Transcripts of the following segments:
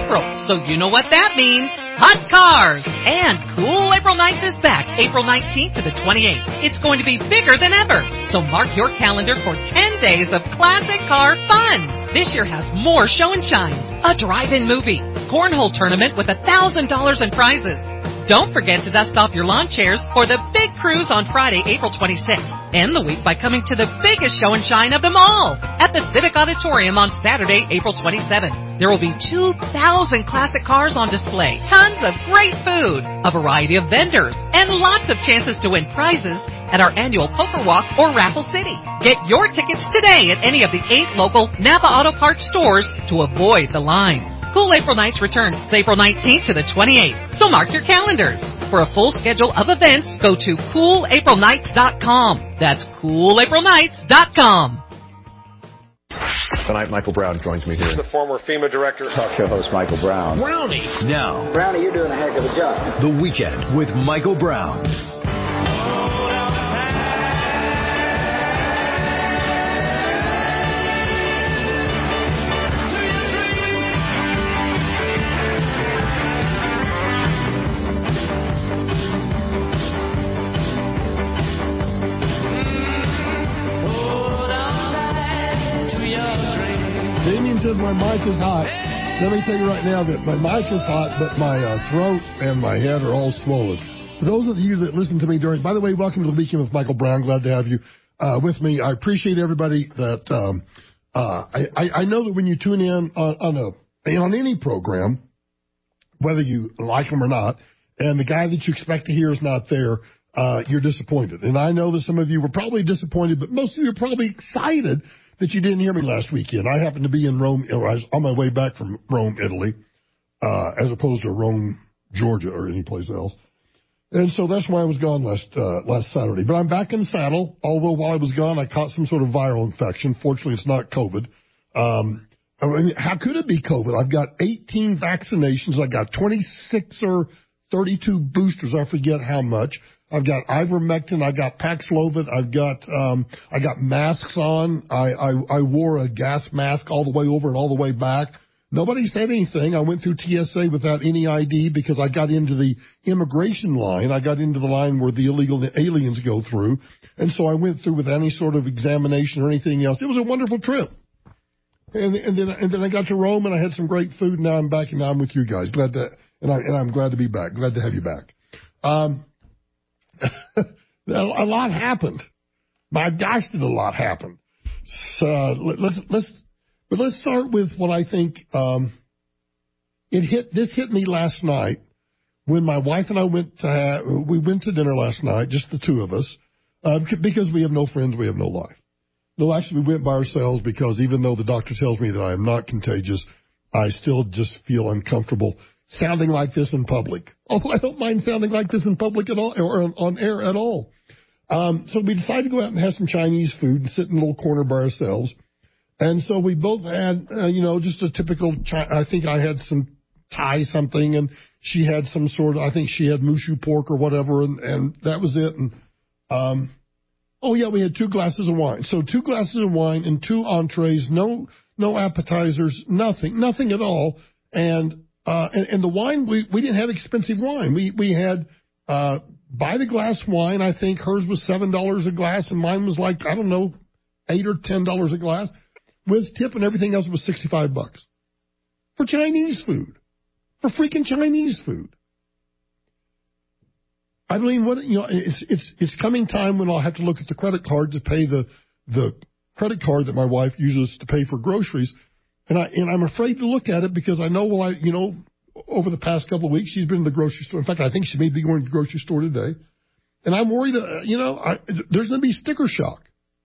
April, so you know what that means. Hot cars! And Cool April Nights is back April 19th to the 28th. It's going to be bigger than ever, so mark your calendar for 10 days of classic car fun. This year has more show and shines, a drive-in movie, cornhole tournament with $1,000 in prizes. Don't forget to dust off your lawn chairs for the big cruise on Friday, April 26th. End the week by coming to the biggest show and shine of them all at the Civic Auditorium on Saturday, April 27th. There will be 2,000 classic cars on display, tons of great food, a variety of vendors, and lots of chances to win prizes at our annual Poker Walk or Raffle City. Get your tickets today at any of the 8 local Napa Auto Parts stores to avoid the line. Cool April Nights returns April 19th to the 28th, so mark your calendars. For a full schedule of events, go to CoolAprilNights.com. That's CoolAprilNights.com. Tonight, Michael Brown joins me here. He's the former FEMA director. Talk show host Michael Brown. Brownie. Now, Brownie, you're doing a heck of a job. The Weekend with Michael Brown. Says my mic is hot. Let me tell you right now that my mic is hot, but my throat and my head are all swollen. For those of you that listen to me during, by the way, welcome to the Weekend with Michael Brown. Glad to have you with me. I appreciate everybody that I know that when you tune in on any program, whether you like them or not, and the guy that you expect to hear is not there, you're disappointed. And I know that some of you were probably disappointed, but most of you are probably excited that you didn't hear me last weekend. I happened to be in Rome, or I was on my way back from Rome, Italy, as opposed to Rome, Georgia, or any place else. And so that's why I was gone last Saturday. But I'm back in the saddle, although while I was gone, I caught some sort of viral infection. Fortunately, it's not COVID. I mean, how could it be COVID? I've got 18 vaccinations. I got 26 or 32 boosters. I forget how much. I've got ivermectin. I got Paxlovid. I got masks on. I wore a gas mask all the way over and all the way back. Nobody said anything. I went through TSA without any ID because I got into the immigration line. I got into the line where the illegal aliens go through. And so I went through without any sort of examination or anything else. It was a wonderful trip. And then I got to Rome and I had some great food. Now I'm back and now I'm with you guys. I'm glad to be back. Glad to have you back. A lot happened. My gosh, did a lot happen. So let's start with what I think this hit me last night when my wife and I went to dinner last night, just the two of us, because we have no friends, we have no life. No, actually, we went by ourselves because even though the doctor tells me that I am not contagious, I still just feel uncomfortable sounding like this in public. Although I don't mind sounding like this in public at all, or on air at all. So we decided to go out and have some Chinese food and sit in a little corner by ourselves. And so we both had, just a typical, I think I had some Thai something and she had some sort of, I think she had mushu pork or whatever, and that was it. And, we had 2 glasses of wine. So 2 glasses of wine and 2 entrees, no appetizers, nothing at all. And the wine, we didn't have expensive wine. We had, by the glass wine, I think hers was $7 a glass and mine was like, I don't know, $8 or $10 a glass. With tip and everything else was $65 for Chinese food, for freaking Chinese food. I mean, it's coming time when I'll have to look at the credit card to pay the credit card that my wife uses to pay for groceries. And I'm afraid to look at it because I know, over the past couple of weeks, she's been to the grocery store. In fact, I think she may be going to the grocery store today. And I'm worried, there's going to be sticker shock.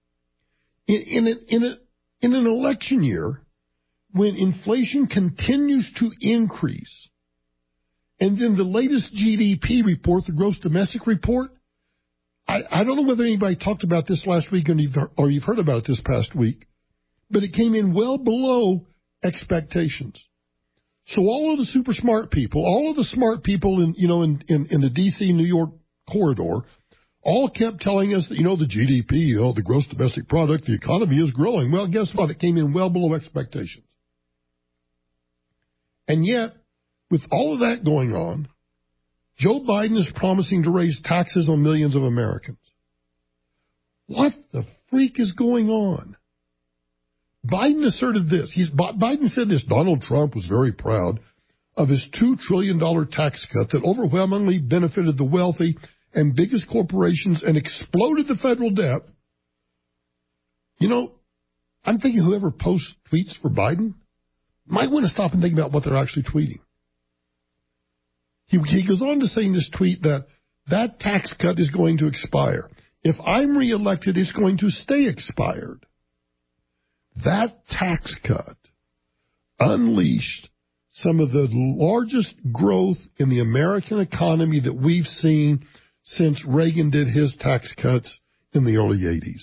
In an election year, when inflation continues to increase, and then the latest GDP report, the gross domestic report, I don't know whether anybody talked about this last week or you've heard about it this past week, but it came in well below expectations. So all of the super smart people, all of the smart people in the D.C. New York corridor, all kept telling us that, the GDP, the gross domestic product, the economy is growing. Well, guess what? It came in well below expectations. And yet, with all of that going on, Joe Biden is promising to raise taxes on millions of Americans. What the freak is going on? Biden asserted this. Biden said this. Donald Trump was very proud of his $2 trillion tax cut that overwhelmingly benefited the wealthy and biggest corporations and exploded the federal debt. You know, I'm thinking whoever posts tweets for Biden might want to stop and think about what they're actually tweeting. He goes on to say in this tweet that tax cut is going to expire. If I'm reelected, it's going to stay expired. That tax cut unleashed some of the largest growth in the American economy that we've seen since Reagan did his tax cuts in the early 80s.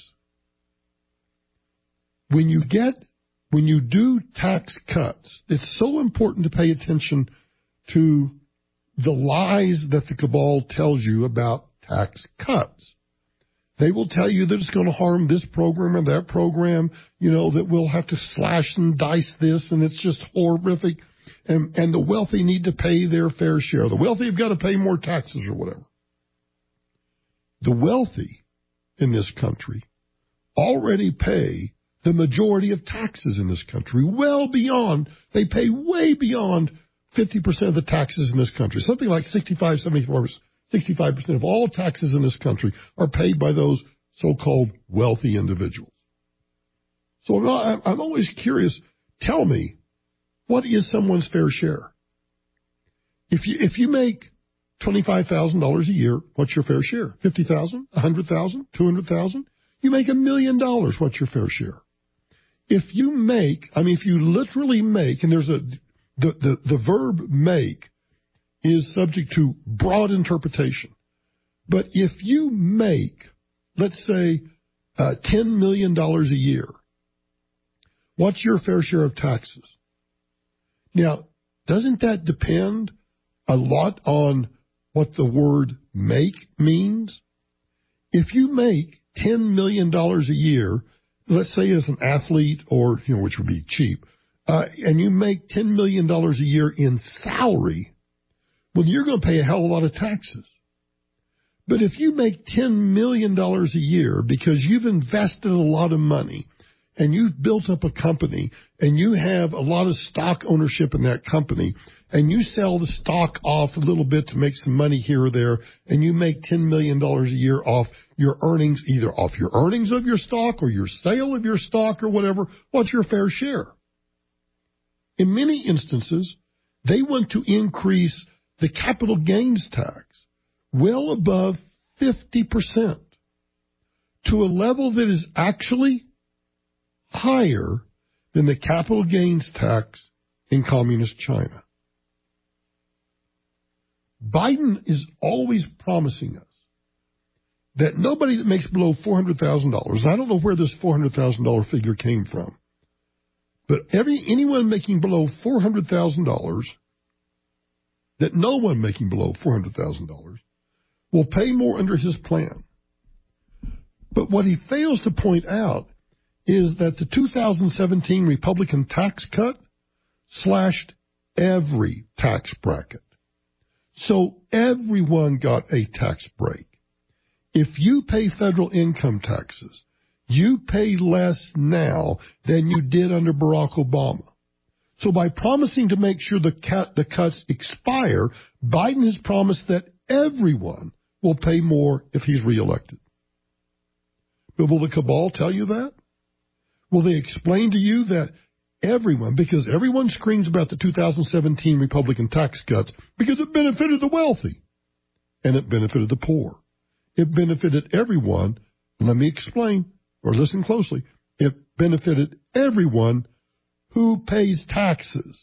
When you do tax cuts, it's so important to pay attention to the lies that the cabal tells you about tax cuts. They will tell you that it's going to harm this program or that program, that we'll have to slash and dice this, and it's just horrific. And the wealthy need to pay their fair share. The wealthy have got to pay more taxes or whatever. The wealthy in this country already pay the majority of taxes in this country, they pay way beyond 50% of the taxes in this country. Something like 65% of all taxes in this country are paid by those so-called wealthy individuals. So I'm always curious, tell me, what is someone's fair share? If you make $25,000 a year, what's your fair share? $50,000, $100,000, $200,000? You make $1 million, what's your fair share? If you literally make, and there's the verb make is subject to broad interpretation. But if you make, let's say, $10 million a year, what's your fair share of taxes? Now, doesn't that depend a lot on what the word make means? If you make $10 million a year, let's say as an athlete or, which would be cheap, and you make $10 million a year in salary, well, you're going to pay a hell of a lot of taxes. But if you make $10 million a year because you've invested a lot of money and you've built up a company and you have a lot of stock ownership in that company and you sell the stock off a little bit to make some money here or there and you make $10 million a year off your earnings, either off your earnings of your stock or your sale of your stock or whatever, what's your fair share? In many instances, they want to increase the capital gains tax well above 50% to a level that is actually higher than the capital gains tax in communist China. Biden is always promising us that nobody that makes below $400,000, and I don't know where this $400,000 figure came from, but anyone making below $400,000, that no one making below $400,000 will pay more under his plan. But what he fails to point out is that the 2017 Republican tax cut slashed every tax bracket. So everyone got a tax break. If you pay federal income taxes, you pay less now than you did under Barack Obama. So by promising to make sure the cuts expire, Biden has promised that everyone will pay more if he's reelected. But will the cabal tell you that? Will they explain to you that everyone, because everyone screams about the 2017 Republican tax cuts because it benefited the wealthy and it benefited the poor. It benefited everyone. Let me explain, or listen closely. It benefited everyone who pays taxes.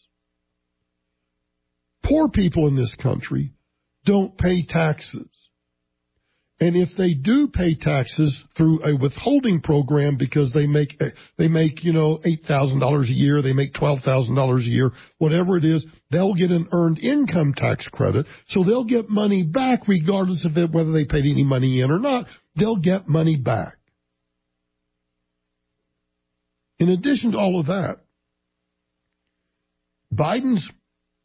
Poor people in this country don't pay taxes. And if they do pay taxes through a withholding program because they make $8,000 a year, they make $12,000 a year, whatever it is, they'll get an earned income tax credit. So they'll get money back regardless of whether they paid any money in or not. They'll get money back. In addition to all of that, Biden's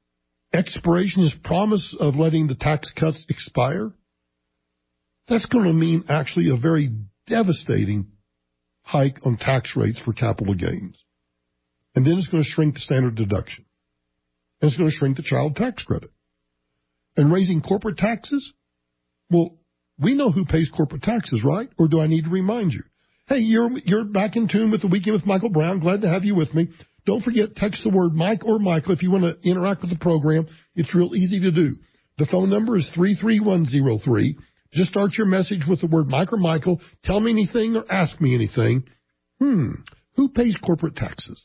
expiration, his promise of letting the tax cuts expire, that's going to mean actually a very devastating hike on tax rates for capital gains. And then it's going to shrink the standard deduction. And it's going to shrink the child tax credit. And raising corporate taxes? Well, we know who pays corporate taxes, right? Or do I need to remind you? Hey, you're back in tune with the Weekend with Michael Brown. Glad to have you with me. Don't forget, text the word Mike or Michael if you want to interact with the program. It's real easy to do. The phone number is 33103. Just start your message with the word Mike or Michael. Tell me anything or ask me anything. Who pays corporate taxes?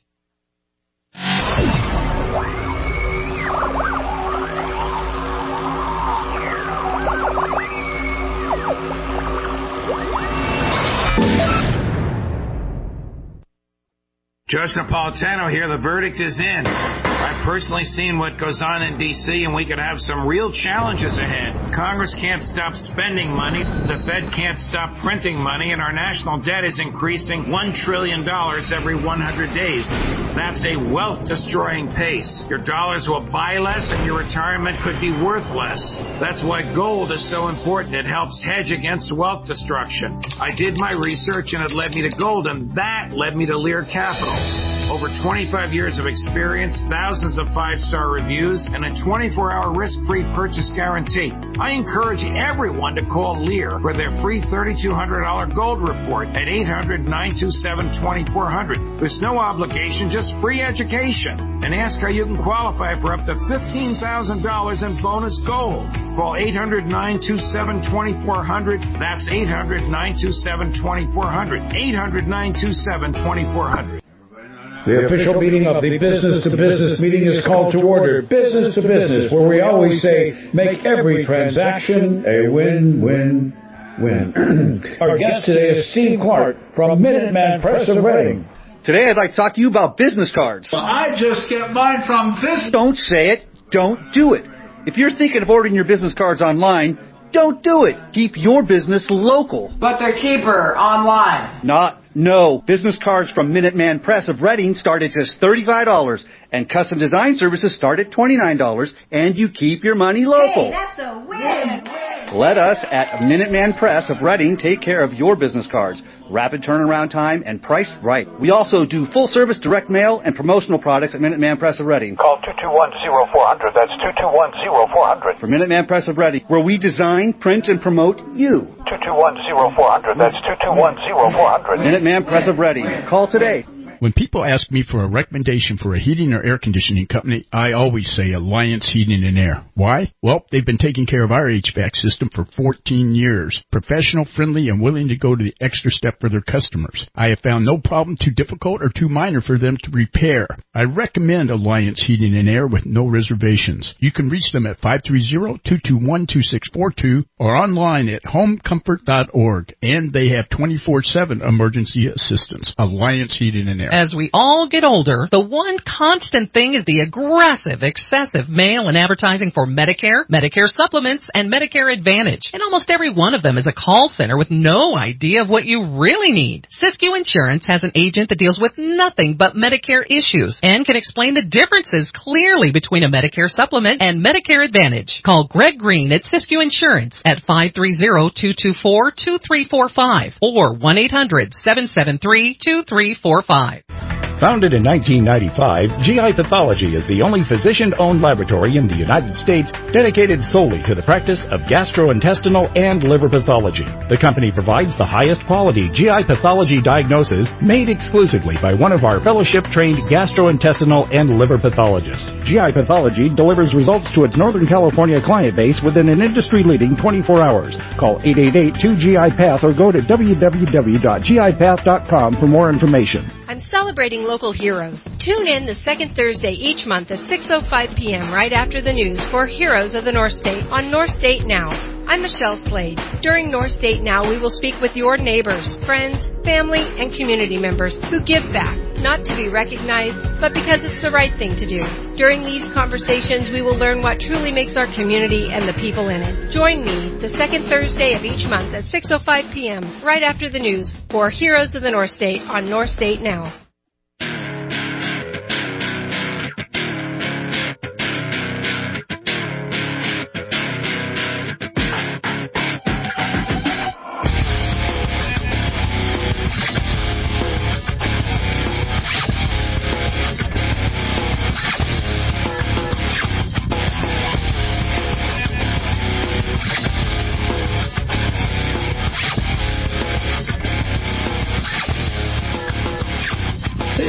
Judge Napolitano here. The verdict is in. I've personally seen what goes on in D.C., and we could have some real challenges ahead. Congress can't stop spending money. The Fed can't stop printing money, and our national debt is increasing $1 trillion every 100 days. That's a wealth-destroying pace. Your dollars will buy less, and your retirement could be worth less. That's why gold is so important. It helps hedge against wealth destruction. I did my research, and it led me to gold, and that led me to Lear Capital. Over 25 years of experience, thousands of 5-star reviews, and a 24-hour risk-free purchase guarantee. I encourage everyone to call Lear for their free $3,200 gold report at 800-927-2400. There's no obligation, just free education. And ask how you can qualify for up to $15,000 in bonus gold. Call 800-927-2400. That's 800-927-2400. 800-927-2400. The official meeting of the Business to Business meeting is called to order. Business to Business, where we always say, make every transaction a win-win-win. Our guest today is Steve Clark from Minuteman Press of Reading. Today I'd like to talk to you about business cards. Well, I just get mine from this. Don't say it. Don't do it. If you're thinking of ordering your business cards online, don't do it. Keep your business local. But they're cheaper online. No. Business cards from Minuteman Press of Reading start at just $35, and custom design services start at $29, and you keep your money local. Hey, that's a win. Let us at Minuteman Press of Reading take care of your business cards. Rapid turnaround time and priced right. We also do full-service direct mail and promotional products at Minuteman Press of Reading. Call 221-0400. That's 221-0400. For Minuteman Press of Reading, where we design, print, and promote you. 221-0400. That's 221-0400. Minuteman Press of Reading. Call today. When people ask me for a recommendation for a heating or air conditioning company, I always say Alliance Heating and Air. Why? Well, they've been taking care of our HVAC system for 14 years. Professional, friendly, and willing to go to the extra step for their customers. I have found no problem too difficult or too minor for them to repair. I recommend Alliance Heating and Air with no reservations. You can reach them at 530-221-2642 or online at homecomfort.org. And they have 24/7 emergency assistance. Alliance Heating and Air. As we all get older, the one constant thing is the aggressive, excessive mail and advertising for Medicare, Medicare supplements, and Medicare Advantage. And almost every one of them is a call center with no idea of what you really need. Siskiyou Insurance has an agent that deals with nothing but Medicare issues and can explain the differences clearly between a Medicare supplement and Medicare Advantage. Call Greg Green at Siskiyou Insurance at 530-224-2345 or 1-800-773-2345. Founded in 1995, GI Pathology is the only physician-owned laboratory in the United States dedicated solely to the practice of gastrointestinal and liver pathology. The company provides the highest quality GI pathology diagnosis made exclusively by one of our fellowship-trained gastrointestinal and liver pathologists. GI Pathology delivers results to its Northern California client base within an industry-leading 24 hours. Call 888-2GI-PATH or go to www.gipath.com for more information. I'm celebrating local heroes. Tune in the second Thursday each month at 6:05 p.m. right after the news for Heroes of the North State on North State Now. I'm Michelle Slade. During North State Now, we will speak with your neighbors, friends, family, and community members who give back, not to be recognized, but because it's the right thing to do. During these conversations, we will learn what truly makes our community and the people in it. Join me the second Thursday of each month at 6:05 p.m. right after the news for Heroes of the North State on North State Now.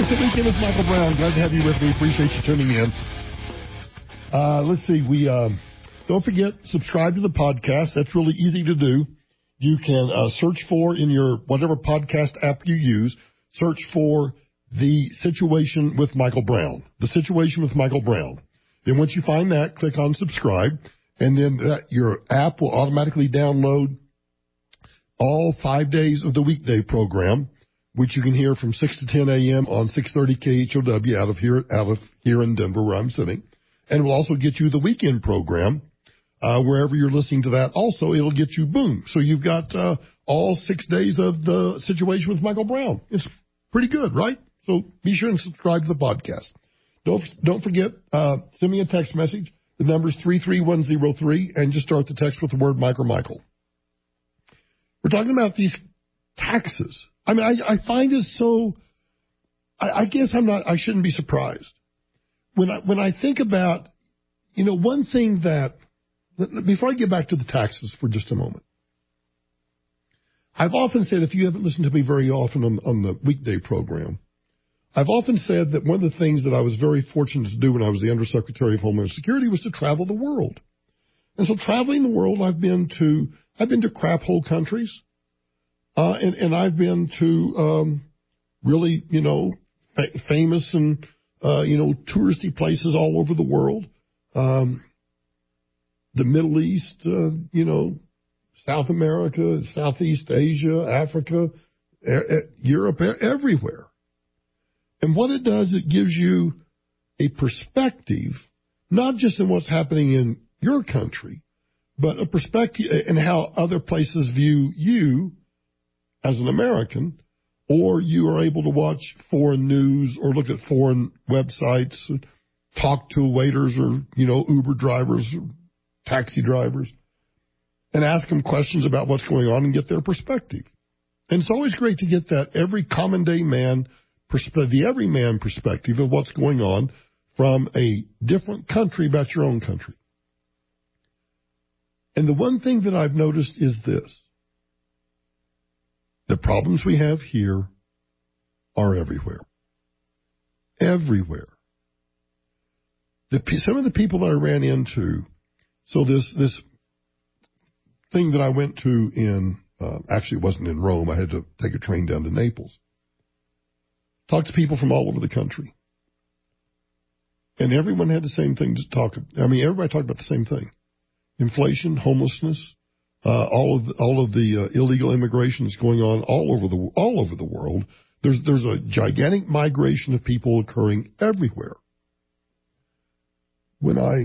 the Weekend with Michael Brown. Glad to have you with me. Appreciate you tuning in. Let's see. Don't forget, subscribe to the podcast. That's really easy to do. You can search for in your whatever podcast app you use, search for The Situation with Michael Brown. The Situation with Michael Brown. Then once you find that, click on subscribe, and then your app will automatically download all 5 days of the weekday program, which you can hear from 6 to 10 a.m. on 630 KHOW out of here in Denver, where I'm sitting. And it will also get you the weekend program, wherever you're listening to that. Also, it'll get you boom. So you've got all 6 days of The Situation with Michael Brown. It's pretty good, right? So be sure and subscribe to the podcast. Don't forget, send me a text message. The number's 33103, and just start the text with the word Mike or Michael. We're talking about these taxes. I mean, I find it so. I guess I shouldn't be surprised when I think about, one thing that. Before I get back to the taxes for just a moment, I've often said, if you haven't listened to me very often on the weekday program, I've often said that one of the things that I was very fortunate to do when I was the Undersecretary of Homeland Security was to travel the world. And so traveling the world, I've been to crap hole countries, and I've been to really, famous and touristy places all over the world. The Middle East, South America, Southeast Asia, Africa, Europe, everywhere. And what it does, it gives you a perspective, not just in what's happening in your country, but a perspective in how other places view you as an American, or you are able to watch foreign news or look at foreign websites, talk to waiters or, Uber drivers, or taxi drivers, and ask them questions about what's going on and get their perspective. And it's always great to get that every common day man the everyman perspective of what's going on from a different country about your own country. And the one thing that I've noticed is this. The problems we have here are everywhere. Everywhere. Some of the people that I ran into, so this thing that I went to in, actually it wasn't in Rome, I had to take a train down to Naples. Talked to people from all over the country. And everyone had the same thing to talk about. I mean, everybody talked about the same thing. Inflation, homelessness, all of the illegal immigration that's going on all over the world. There's a gigantic migration of people occurring everywhere. When I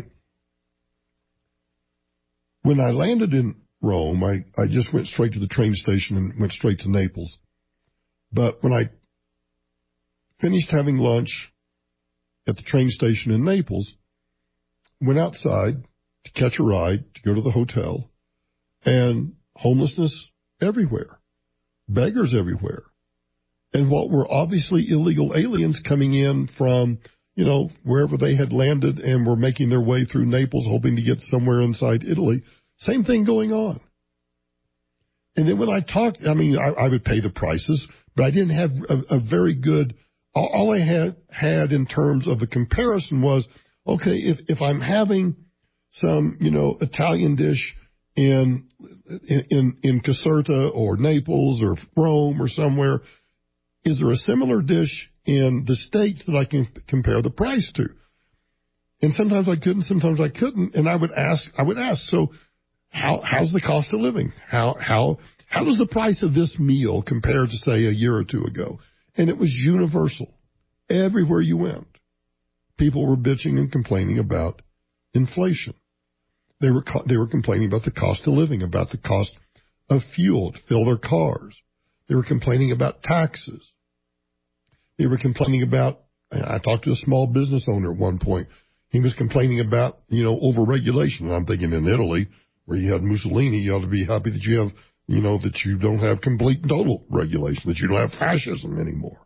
landed in Rome, I just went straight to the train station and went straight to Naples. But when I finished having lunch at the train station in Naples, went outside to catch a ride to go to the hotel, and homelessness everywhere, beggars everywhere, and what were obviously illegal aliens coming in from, wherever they had landed and were making their way through Naples, hoping to get somewhere inside Italy. Same thing going on. And then when I talked, I would pay the prices, but I didn't have a very good. All I had in terms of a comparison was, okay, if I'm having some, Italian dish in Caserta or Naples or Rome or somewhere, is there a similar dish in the States that I can compare the price to? And sometimes I couldn't, sometimes I couldn't, and I would ask, so how's the cost of living? How does the price of this meal compare to, say, a year or two ago? And it was universal. Everywhere you went, people were bitching and complaining about inflation. They were complaining about the cost of living, about the cost of fuel to fill their cars. They were complaining about taxes. They were complaining about, I talked to a small business owner at one point. He was complaining about, over-regulation. And I'm thinking in Italy, where you had Mussolini, you ought to be happy that you have, that you don't have complete and total regulation, that you don't have fascism anymore.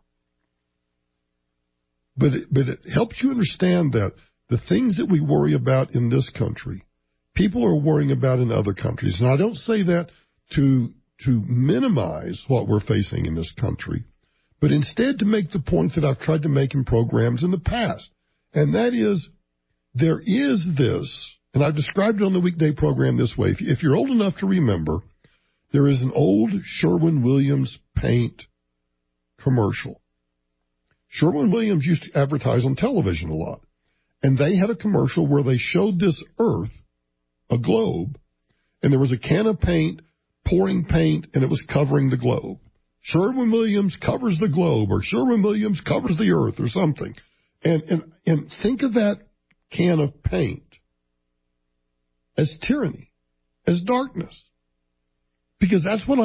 But it helps you understand that the things that we worry about in this country, people are worrying about in other countries. And I don't say that to minimize what we're facing in this country, but instead to make the point that I've tried to make in programs in the past. And that is, there is this, and I've described it on the weekday program this way. If you're old enough to remember, there is an old Sherwin-Williams paint commercial. Sherwin-Williams used to advertise on television a lot. And they had a commercial where they showed this earth, a globe, and there was a can of paint pouring paint, and it was covering the globe. Sherwin-Williams covers the globe, or Sherwin-Williams covers the earth, or something. And think of that can of paint as tyranny, as darkness. Because that's what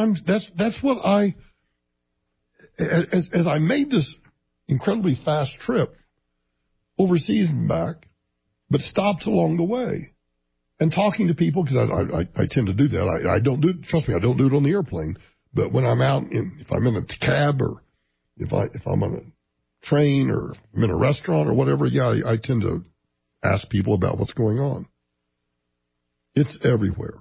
as I made this incredibly fast trip overseas and back, but stopped along the way and talking to people, because I tend to do that. I don't do it, trust me, I don't do it on the airplane, but when I'm out, if I'm in a cab or if I'm on a train or I'm in a restaurant or whatever, I tend to ask people about what's going on. It's everywhere.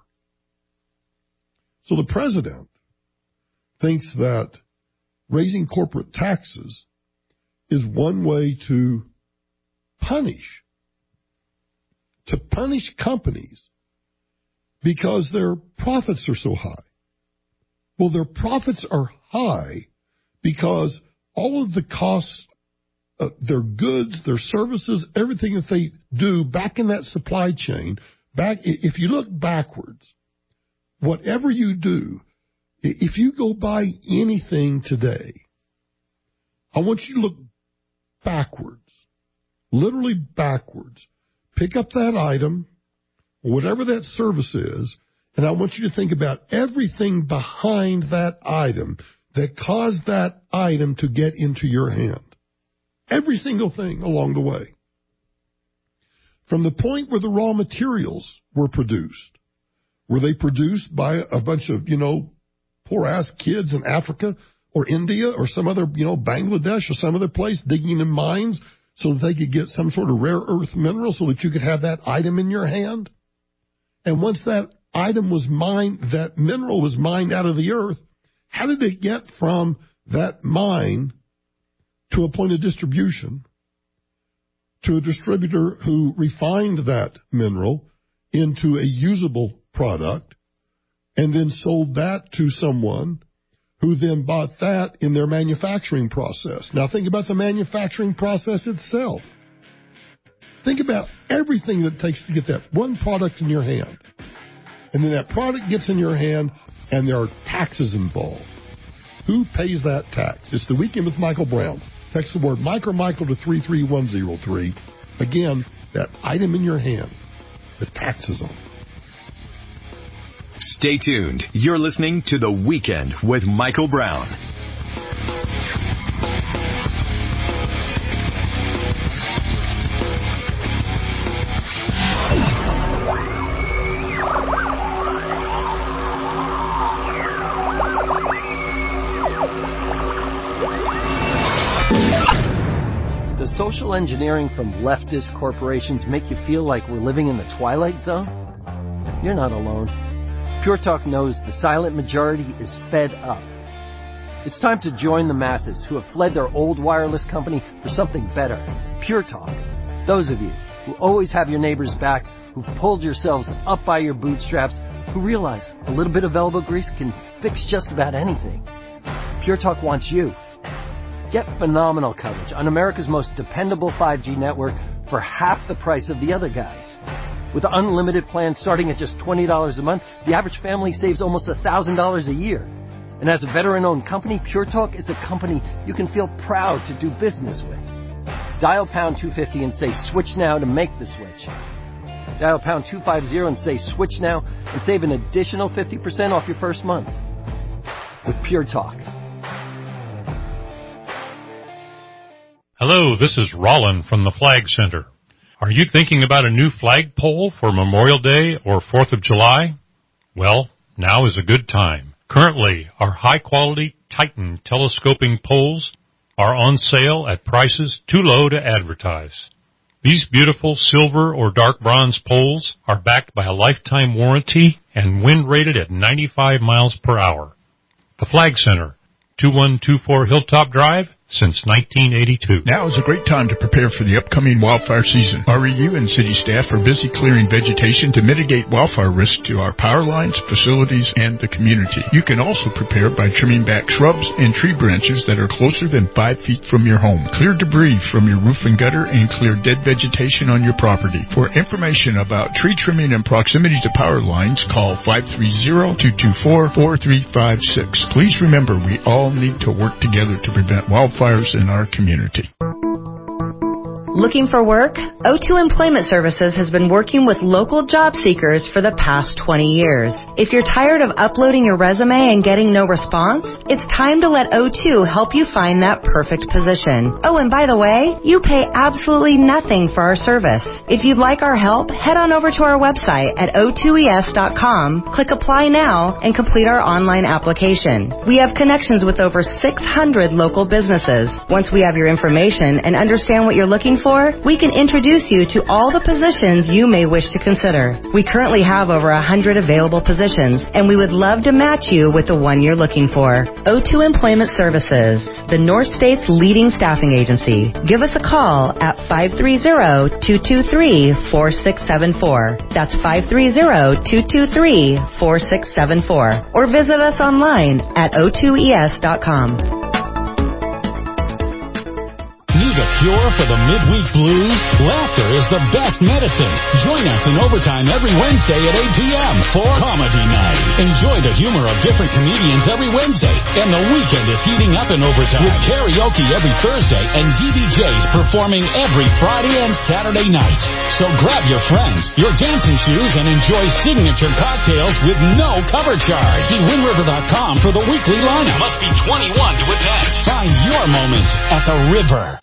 So the president thinks that raising corporate taxes is one way to punish companies because their profits are so high. Well, their profits are high because all of the costs, their goods, their services, everything that they do back in that supply chain, if you look backwards, whatever you do, if you go buy anything today, I want you to look backwards, literally backwards. Pick up that item, whatever that service is, and I want you to think about everything behind that item that caused that item to get into your hand. Every single thing along the way. From the point where the raw materials were produced, were they produced by a bunch of, poor-ass kids in Africa or India or some other, Bangladesh or some other place digging in mines so that they could get some sort of rare earth mineral so that you could have that item in your hand? And once that item was mined, that mineral was mined out of the earth, how did it get from that mine to a point of distribution, to a distributor who refined that mineral into a usable product and then sold that to someone who then bought that in their manufacturing process? Now think about the manufacturing process itself. Think about everything that it takes to get that one product in your hand. And then that product gets in your hand and there are taxes involved. Who pays that tax? It's the Weekend with Michael Brown. Text the word Mike or Michael to 33103. Again, that item in your hand, the taxes on it. Stay tuned. You're listening to The Weekend with Michael Brown. Does social engineering from leftist corporations make you feel like we're living in the Twilight Zone? You're not alone. Pure Talk knows the silent majority is fed up. It's time to join the masses who have fled their old wireless company for something better. Pure Talk. Those of you who always have your neighbors back, who've pulled yourselves up by your bootstraps, who realize a little bit of elbow grease can fix just about anything. Pure Talk wants you. Get phenomenal coverage on America's most dependable 5G network for half the price of the other guys. With unlimited plans starting at just $20 a month, the average family saves almost $1,000 a year. And as a veteran-owned company, Pure Talk is a company you can feel proud to do business with. Dial pound 250 and say switch now to make the switch. Dial pound 250 and say switch now and save an additional 50% off your first month. With Pure Talk. Hello, this is Rollin from the Flag Center. Are you thinking about a new flagpole for Memorial Day or 4th of July? Well, now is a good time. Currently, our high-quality Titan telescoping poles are on sale at prices too low to advertise. These beautiful silver or dark bronze poles are backed by a lifetime warranty and wind rated at 95 miles per hour. The Flag Center, 2124 Hilltop Drive since 1982. Now is a great time to prepare for the upcoming wildfire season. REU and city staff are busy clearing vegetation to mitigate wildfire risk to our power lines, facilities, and the community. You can also prepare by trimming back shrubs and tree branches that are closer than 5 feet from your home. Clear debris from your roof and gutter and clear dead vegetation on your property. For information about tree trimming and proximity to power lines, call 530-224-4356. Please remember, we all need to work together to prevent wildfires in our community. Looking for work? O2 Employment Services has been working with local job seekers for the past 20 years. If you're tired of uploading your resume and getting no response, it's time to let O2 help you find that perfect position. Oh, and by the way, you pay absolutely nothing for our service. If you'd like our help, head on over to our website at o2es.com, click Apply Now, and complete our online application. We have connections with over 600 local businesses. Once we have your information and understand what you're looking for, we can introduce you to all the positions you may wish to consider. We currently have over 100 available positions, and we would love to match you with the one you're looking for. O2 Employment Services, the North State's leading staffing agency. Give us a call at 530-223-4674. That's 530-223-4674. Or visit us online at o2es.com. Need a cure for the midweek blues? Laughter is the best medicine. Join us in Overtime every Wednesday at 8 p.m. for Comedy Night. Enjoy the humor of different comedians every Wednesday, and the weekend is heating up in Overtime with karaoke every Thursday and DBJs performing every Friday and Saturday night. So grab your friends, your dancing shoes, and enjoy signature cocktails with no cover charge. See WindRiver.com for the weekly lineup. Must be 21 to attend. Find your moment at the River.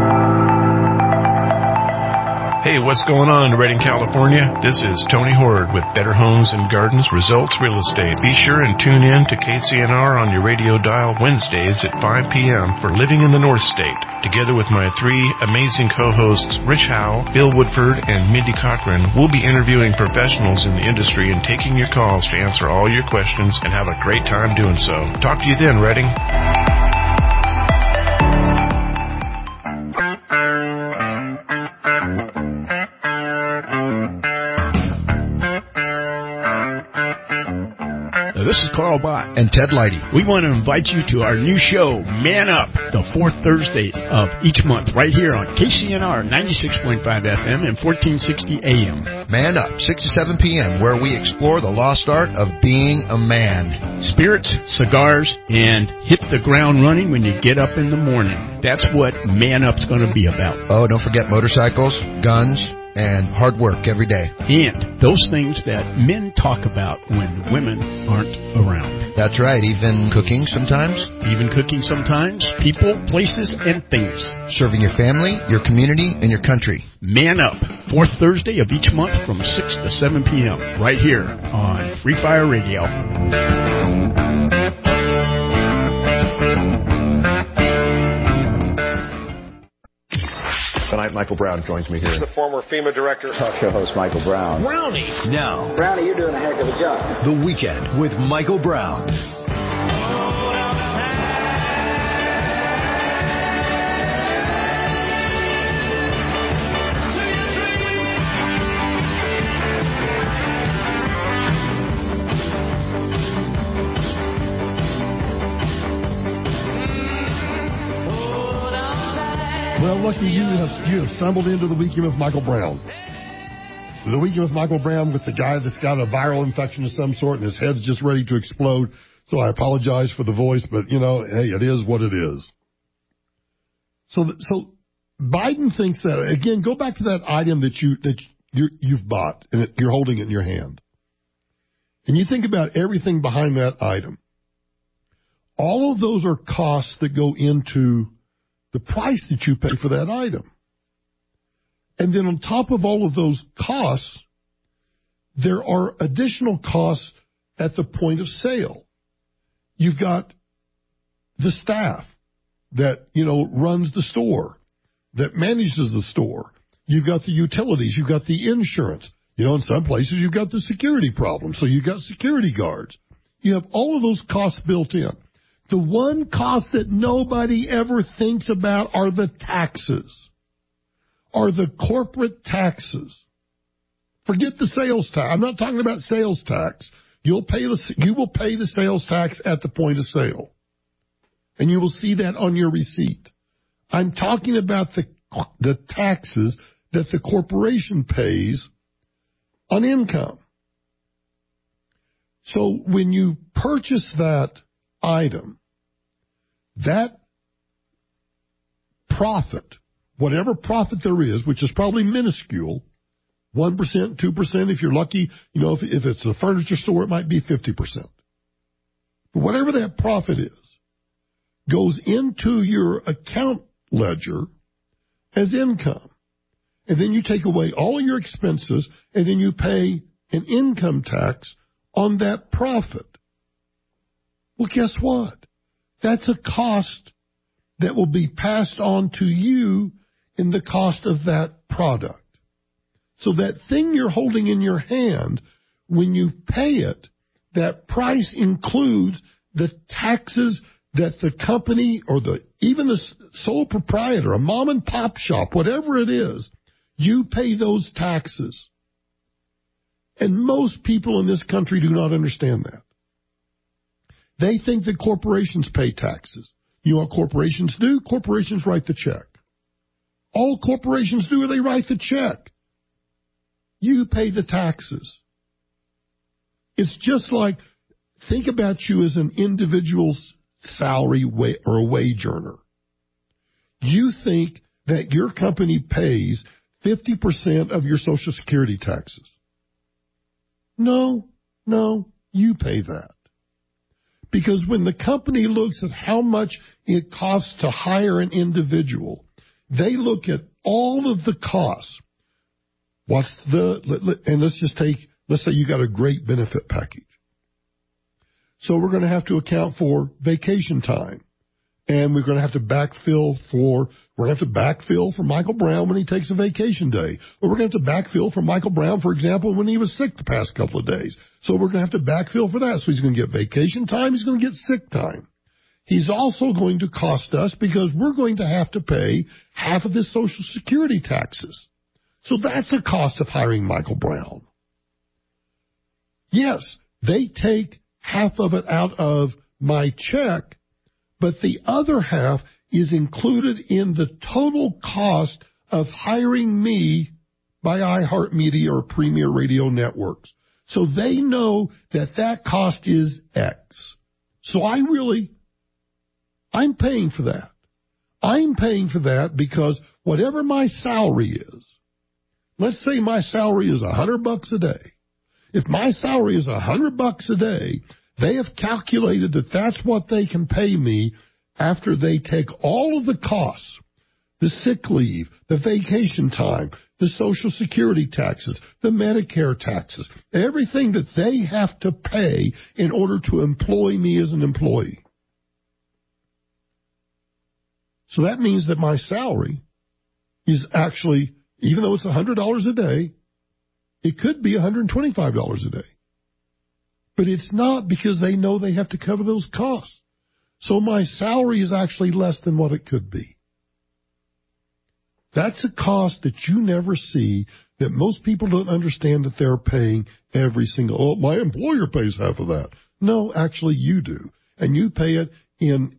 Hey, what's going on in Redding, California? This is Tony Horde with Better Homes and Gardens Results Real Estate. Be sure and tune in to KCNR on your radio dial Wednesdays at 5 p.m. for Living in the North State. Together with my three amazing co-hosts, Rich Howe, Bill Woodford, and Mindy Cochran, we'll be interviewing professionals in the industry and taking your calls to answer all your questions and have a great time doing so. Talk to you then, Redding. This is Carl Bott and Ted Leidy. We want to invite you to our new show, Man Up, the fourth Thursday of each month, right here on KCNR 96.5 FM and 1460 AM. Man Up, 6 to 7 p.m., where we explore the lost art of being a man. Spirits, cigars, and hit the ground running when you get up in the morning. That's what Man Up's going to be about. Oh, don't forget motorcycles, guns, and hard work every day. And those things that men talk about when women aren't around. That's right. Even cooking sometimes. People, places, and things. Serving your family, your community, and your country. Man Up, fourth Thursday of each month from 6 to 7 p.m. right here on Free Fire Radio. Tonight, Michael Brown joins me here. He's the former FEMA director. Talk show host Michael Brown. Brownie. Now, Brownie, you're doing a heck of a job. The Weekend with Michael Brown. Well, lucky you have stumbled into the Weekend with Michael Brown. The Weekend with Michael Brown with the guy that's got a viral infection of some sort and his head's just ready to explode. So I apologize for the voice, but, hey, it is what it is. So Biden thinks that, again, go back to that item that you've bought and you're holding it in your hand. And you think about everything behind that item. All of those are costs that go into the price that you pay for that item. And then on top of all of those costs, there are additional costs at the point of sale. You've got the staff that, runs the store, that manages the store. You've got the utilities. You've got the insurance. In some places you've got the security problem, so you've got security guards. You have all of those costs built in. The one cost that nobody ever thinks about are the taxes, are the corporate taxes. Forget the sales tax. I'm not talking about sales tax. You will pay the sales tax at the point of sale, and you will see that on your receipt. I'm talking about the taxes that the corporation pays on income. So when you purchase that item, that profit, whatever profit there is, which is probably minuscule, 1%, 2%, if you're lucky, if it's a furniture store, it might be 50%. But whatever that profit is, goes into your account ledger as income. And then you take away all of your expenses, and then you pay an income tax on that profit. Well, guess what? That's a cost that will be passed on to you in the cost of that product. So that thing you're holding in your hand, when you pay it, that price includes the taxes that the company or even the sole proprietor, a mom and pop shop, whatever it is, you pay those taxes. And most people in this country do not understand that. They think that corporations pay taxes. You know what corporations do? Corporations write the check. All corporations do is they write the check. You pay the taxes. It's just like, think about you as an individual's salary or a wage earner. You think that your company pays 50% of your Social Security taxes. No, you pay that. Because when the company looks at how much it costs to hire an individual, they look at all of the costs. And let's say you got a great benefit package. So we're going to have to account for vacation time. And we're going to have to backfill for Michael Brown when he takes a vacation day. Or we're going to have to backfill for Michael Brown, for example, when he was sick the past couple of days. So we're going to have to backfill for that. So he's going to get vacation time. He's going to get sick time. He's also going to cost us because we're going to have to pay half of his Social Security taxes. So that's a cost of hiring Michael Brown. Yes, they take half of it out of my check, but the other half is included in the total cost of hiring me by iHeartMedia or Premier Radio Networks. So they know that cost is X. So I'm paying for that. I'm paying for that because whatever my salary is, let's say my salary is $100 a day. If my salary is $100 a day, they have calculated that that's what they can pay me after they take all of the costs, the sick leave, the vacation time, the Social Security taxes, the Medicare taxes, everything that they have to pay in order to employ me as an employee. So that means that my salary is actually, even though it's $100 a day, it could be $125 a day. But it's not, because they know they have to cover those costs. So my salary is actually less than what it could be. That's a cost that you never see, that most people don't understand that they're paying every single, my employer pays half of that. No, actually you do. And you pay it in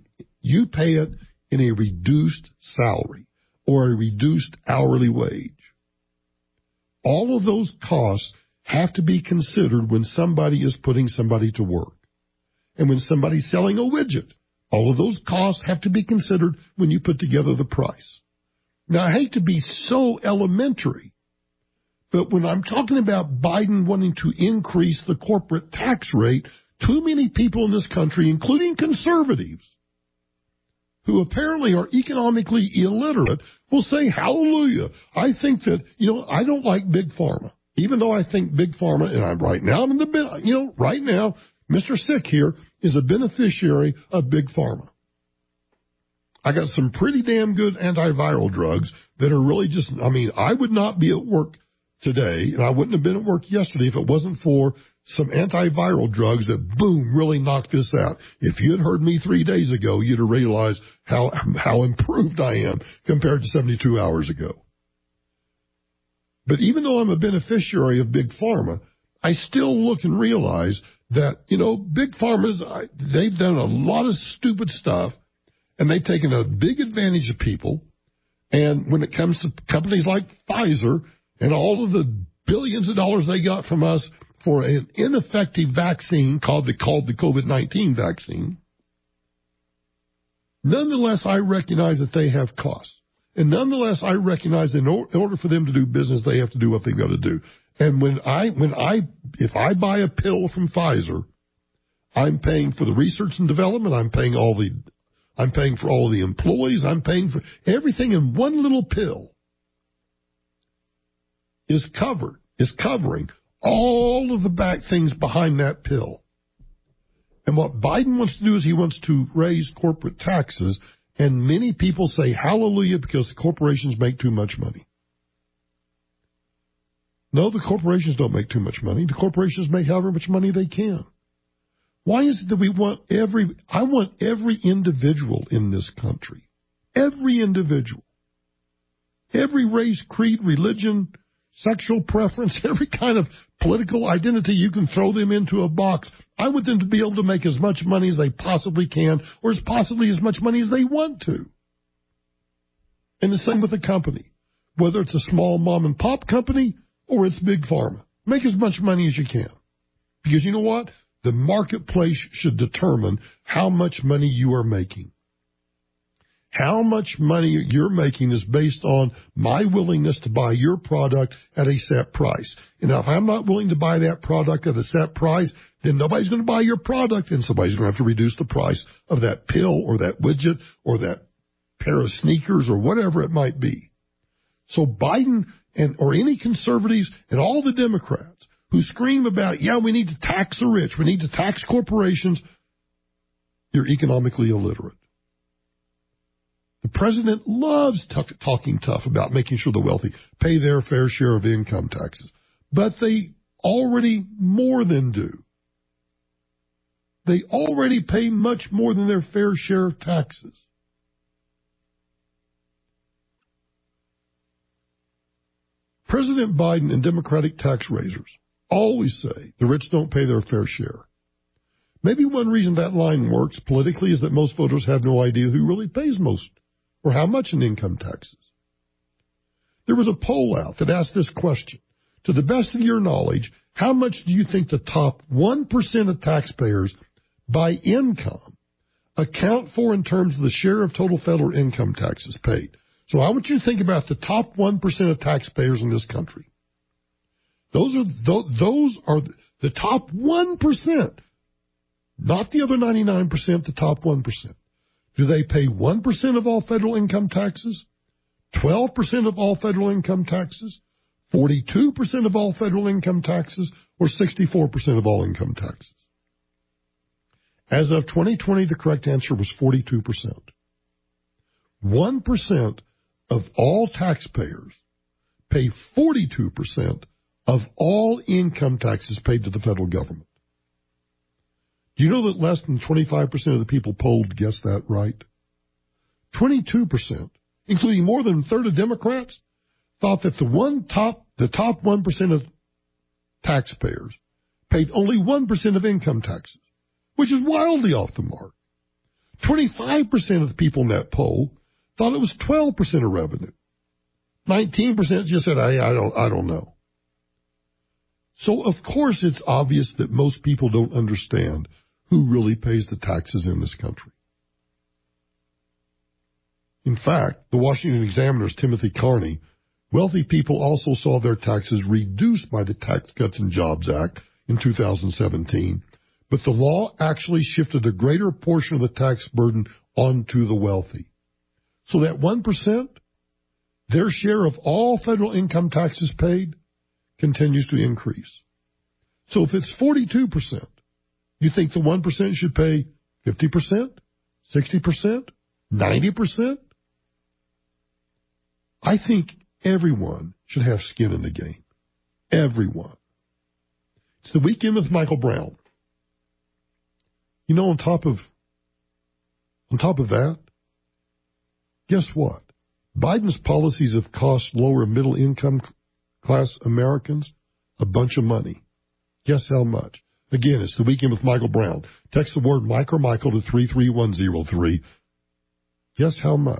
a reduced salary or a reduced hourly wage. All of those costs have to be considered when somebody is putting somebody to work. And when somebody's selling a widget, all of those costs have to be considered when you put together the price. Now, I hate to be so elementary, but when I'm talking about Biden wanting to increase the corporate tax rate, too many people in this country, including conservatives, who apparently are economically illiterate, will say, hallelujah. I think that, I don't like Big Pharma. Even though I think Big Pharma, and I'm right now, right now, Mr. Sick here is a beneficiary of Big Pharma. I got some pretty damn good antiviral drugs that are really I would not be at work today, and I wouldn't have been at work yesterday if it wasn't for some antiviral drugs that, boom, really knocked this out. If you had heard me 3 days ago, you'd have realized how improved I am compared to 72 hours ago. But even though I'm a beneficiary of Big Pharma, I still look and realize that, Big Pharma's, they've done a lot of stupid stuff, and they've taken a big advantage of people. And when it comes to companies like Pfizer and all of the billions of dollars they got from us for an ineffective vaccine called the COVID-19 vaccine, nonetheless, I recognize that they have costs. And nonetheless, I recognize that in order for them to do business, they have to do what they've got to do. And if I buy a pill from Pfizer, I'm paying for the research and development. I'm paying for all the employees. I'm paying for everything in one little pill is covering all of the back things behind that pill. And what Biden wants to do is he wants to raise corporate taxes. And many people say hallelujah because the corporations make too much money. No, the corporations don't make too much money. The corporations make however much money they can. Why is it that I want every individual in this country, every individual, every race, creed, religion, sexual preference, every kind of political identity you can throw them into a box. I want them to be able to make as much money as they possibly can, or as possibly as much money as they want to. And the same with the company. Whether it's a small mom and pop company or it's Big Pharma. Make as much money as you can. Because you know what? The marketplace should determine how much money you are making. How much money you're making is based on my willingness to buy your product at a set price. And if I'm not willing to buy that product at a set price, then nobody's going to buy your product, and somebody's going to have to reduce the price of that pill or that widget or that pair of sneakers or whatever it might be. So Biden or any conservatives and all the Democrats who scream about, we need to tax the rich, we need to tax corporations, you're economically illiterate. The president loves talking tough about making sure the wealthy pay their fair share of income taxes. But they already more than do. They already pay much more than their fair share of taxes. President Biden and Democratic tax raisers always say the rich don't pay their fair share. Maybe one reason that line works politically is that most voters have no idea who really pays most or how much in income taxes. There was a poll out that asked this question. To the best of your knowledge, how much do you think the top 1% of taxpayers by income account for in terms of the share of total federal income taxes paid? So I want you to think about the top 1% of taxpayers in this country. Those are the top 1%, not the other 99%, the top 1%. Do they pay 1% of all federal income taxes, 12% of all federal income taxes, 42% of all federal income taxes, or 64% of all income taxes? As of 2020, the correct answer was 42%. 1% of all taxpayers pay 42% of all income taxes paid to the federal government. Do you know that less than 25% of the people polled guessed that right? 22%, including more than a third of Democrats, thought that the top 1% of taxpayers paid only 1% of income taxes, which is wildly off the mark. 25% of the people in that poll thought it was 12% of revenue. 19% just said, I don't know. So, of course, it's obvious that most people don't understand who really pays the taxes in this country. In fact, the Washington Examiner's Timothy Carney, wealthy people also saw their taxes reduced by the Tax Cuts and Jobs Act in 2017, but the law actually shifted a greater portion of the tax burden onto the wealthy. So that 1%, their share of all federal income taxes paid continues to increase. So if it's 42%, you think the 1% should pay 50%, 60%, 90%? I think everyone should have skin in the game. Everyone. It's the Weekend with Michael Brown. You know, on top of that, guess what? Biden's policies have cost lower middle-income class Americans a bunch of money. Guess how much? Again, it's the Weekend with Michael Brown. Text the word Mike or Michael to 33103. Guess how much?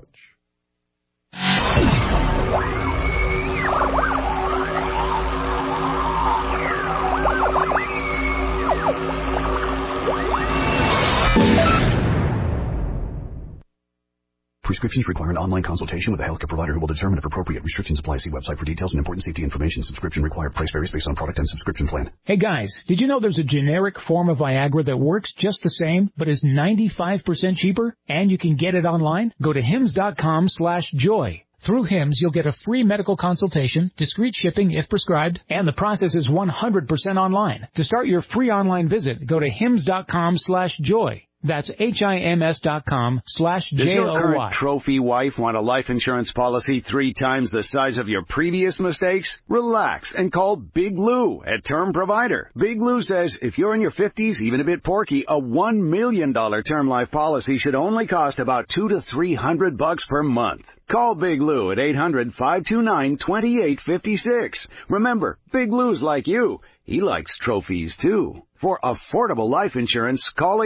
Prescriptions require an online consultation with a healthcare provider who will determine if appropriate. Restrictions apply. See website for details and important safety information. Subscription required. Price varies based on product and subscription plan. Hey guys, did you know there's a generic form of Viagra that works just the same, but is 95% cheaper? And you can get it online? Go to hims.com/joy. Through HIMS, you'll get a free medical consultation, discreet shipping if prescribed, and the process is 100% online. To start your free online visit, go to hims.com/joy. That's HIMS.com/JOY. Does your current trophy wife want a life insurance policy 3 times the size of your previous mistakes? Relax and call Big Lou at Term Provider. Big Lou says if you're in your 50s, even a bit porky, a $1 million term life policy should only cost about $200 to $300 per month. Call Big Lou at 800-529-2856. Remember, Big Lou's like you. He likes trophies, too. For affordable life insurance, call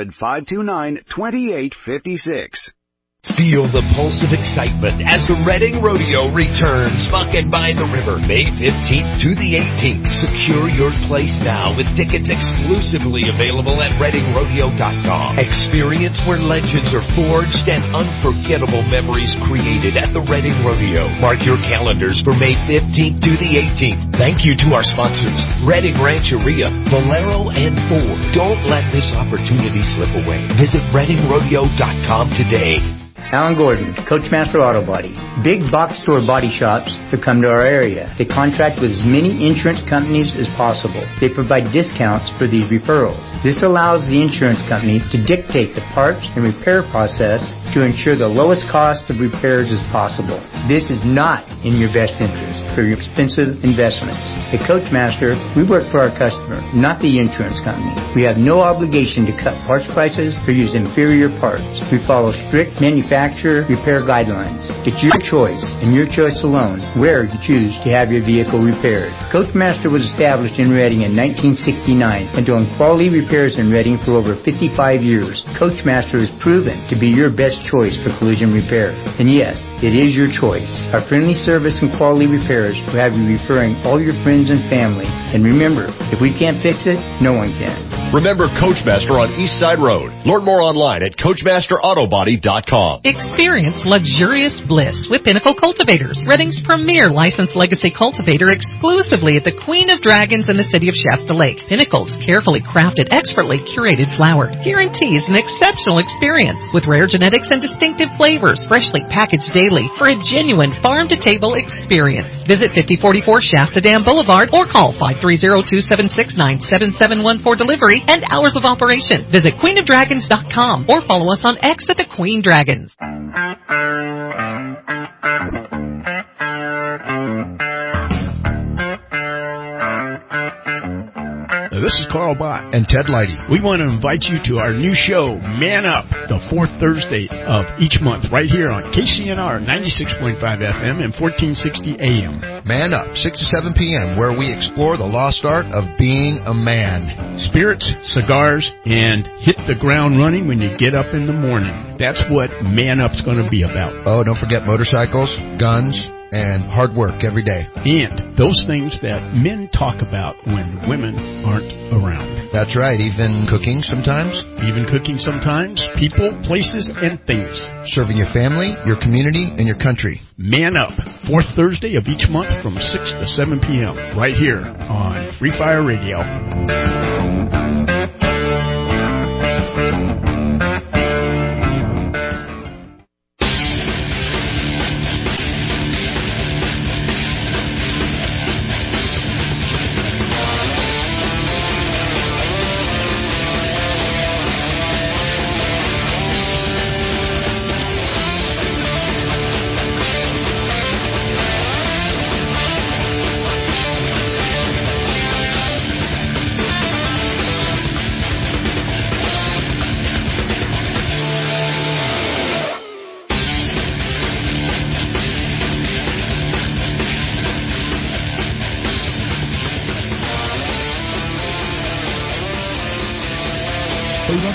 800-529-2856. Feel the pulse of excitement as the Reading Rodeo returns. Bucking by the River, May 15th to the 18th. Secure your place now with tickets exclusively available at ReadingRodeo.com. Experience where legends are forged and unforgettable memories created at the Reading Rodeo. Mark your calendars for May 15th to the 18th. Thank you to our sponsors, Reading Rancheria, Valero, and Ford. Don't let this opportunity slip away. Visit ReadingRodeo.com today. Alan Gordon, Coachmaster Auto Body. Big box store body shops to come to our area. They contract with as many insurance companies as possible. They provide discounts for these referrals. This allows the insurance company to dictate the parts and repair process to ensure the lowest cost of repairs as possible. This is not in your best interest for your expensive investments. At Coachmaster, we work for our customer, not the insurance company. We have no obligation to cut parts prices or use inferior parts. We follow strict manufacturer repair guidelines. It's your choice, and your choice alone, where you choose to have your vehicle repaired. Coachmaster was established in Reading in 1969 and doing quality repairs in Reading for over 55 years. Coachmaster is proven to be your best choice for collision repair. And yes, it is your choice. Our friendly service and quality repairs will have you referring all your friends and family. And remember, if we can't fix it, no one can. Remember Coachmaster on East Side Road. Learn more online at CoachmasterAutoBody.com. Experience luxurious bliss with Pinnacle Cultivators, Reading's premier licensed legacy cultivator, exclusively at the Queen of Dragons in the city of Shasta Lake. Pinnacle's carefully crafted, expertly curated flower guarantees an exceptional experience with rare genetics and distinctive flavors, freshly packaged daily for a genuine farm-to-table experience. Visit 5044 Shasta Dam Boulevard or call 530-276-9771 for delivery and hours of operation. Visit queenofdragons.com or follow us on X at the Queen Dragons. This is Carl Bott and Ted Leidy. We want to invite you to our new show, Man Up, the fourth Thursday of each month, right here on KCNR 96.5 FM and 1460 AM. Man Up, 6 to 7 p.m., where we explore the lost art of being a man. Spirits, cigars, and hit the ground running when you get up in the morning. That's what Man Up's going to be about. Oh, don't forget motorcycles, guns, and hard work every day. And those things that men talk about when women aren't around. That's right. Even cooking sometimes. People, places, and things. Serving your family, your community, and your country. Man Up, fourth Thursday of each month from 6 to 7 p.m. right here on Free Fire Radio.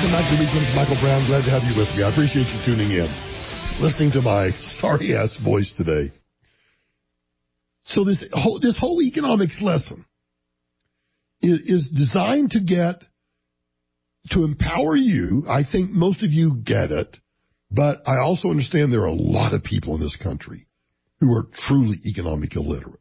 Welcome back to the Weekend with Michael Brown. Glad to have you with me. I appreciate you tuning in, listening to my sorry-ass voice today. So this whole economics lesson is designed to empower you. I think most of you get it, but I also understand there are a lot of people in this country who are truly economic illiterate.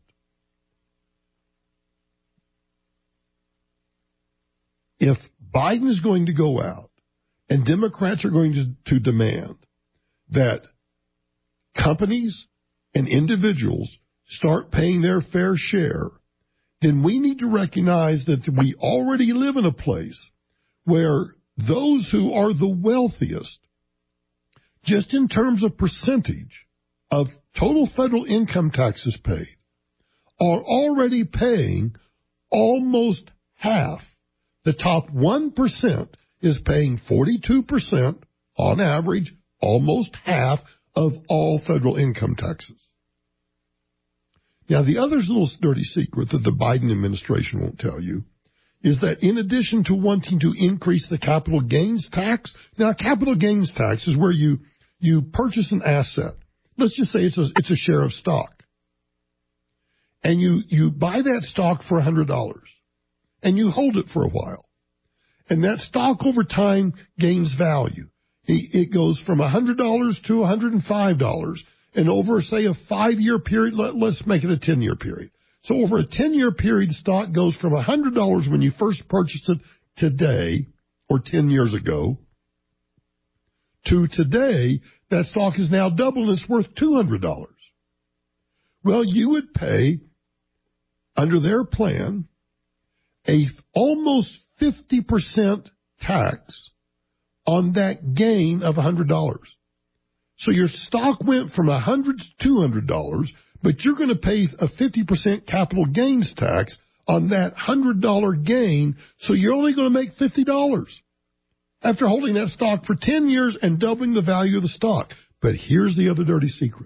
If Biden is going to go out and Democrats are going to demand that companies and individuals start paying their fair share, then we need to recognize that we already live in a place where those who are the wealthiest, just in terms of percentage of total federal income taxes paid, are already paying almost half. The top 1% is paying 42% on average, almost half of all federal income taxes. Now, the other little dirty secret that the Biden administration won't tell you is that in addition to wanting to increase the capital gains tax, now capital gains tax is where you purchase an asset. Let's just say it's a share of stock. And you buy that stock for $100 and you hold it for a while. And that stock over time gains value. It goes from $100 to $105. And over, say, a 5-year period, let's make it a 10-year period. So over a 10-year period, stock goes from $100 when you first purchased it today, or 10 years ago, to today, that stock is now doubled and it's worth $200. Well, you would pay, under their plan, a almost 50% tax on that gain of $100. So your stock went from $100 to $200, but you're going to pay a 50% capital gains tax on that $100 gain, so you're only going to make $50 after holding that stock for 10 years and doubling the value of the stock. But here's the other dirty secret.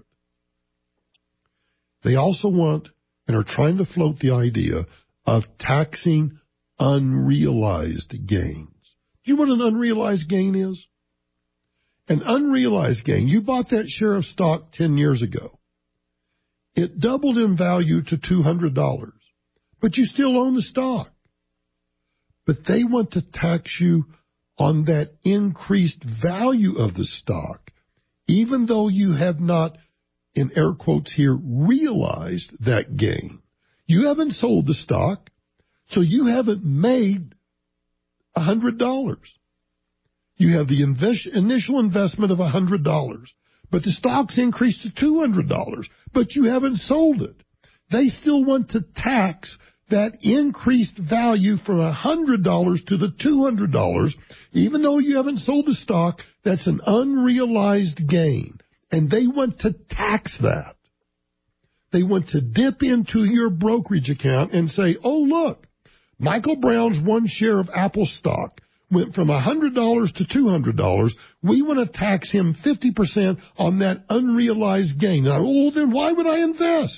They also want and are trying to float the idea of taxing unrealized gains. Do you know what an unrealized gain is? An unrealized gain, you bought that share of stock 10 years ago. It doubled in value to $200, but you still own the stock. But they want to tax you on that increased value of the stock, even though you have not, in air quotes here, realized that gain. You haven't sold the stock, so you haven't made $100. You have the initial investment of $100, but the stock's increased to $200, but you haven't sold it. They still want to tax that increased value from $100 to the $200, even though you haven't sold the stock. That's an unrealized gain, and they want to tax that. They want to dip into your brokerage account and say, oh, look, Michael Brown's one share of Apple stock went from $100 to $200. We want to tax him 50% on that unrealized gain. Now, oh, then why would I invest?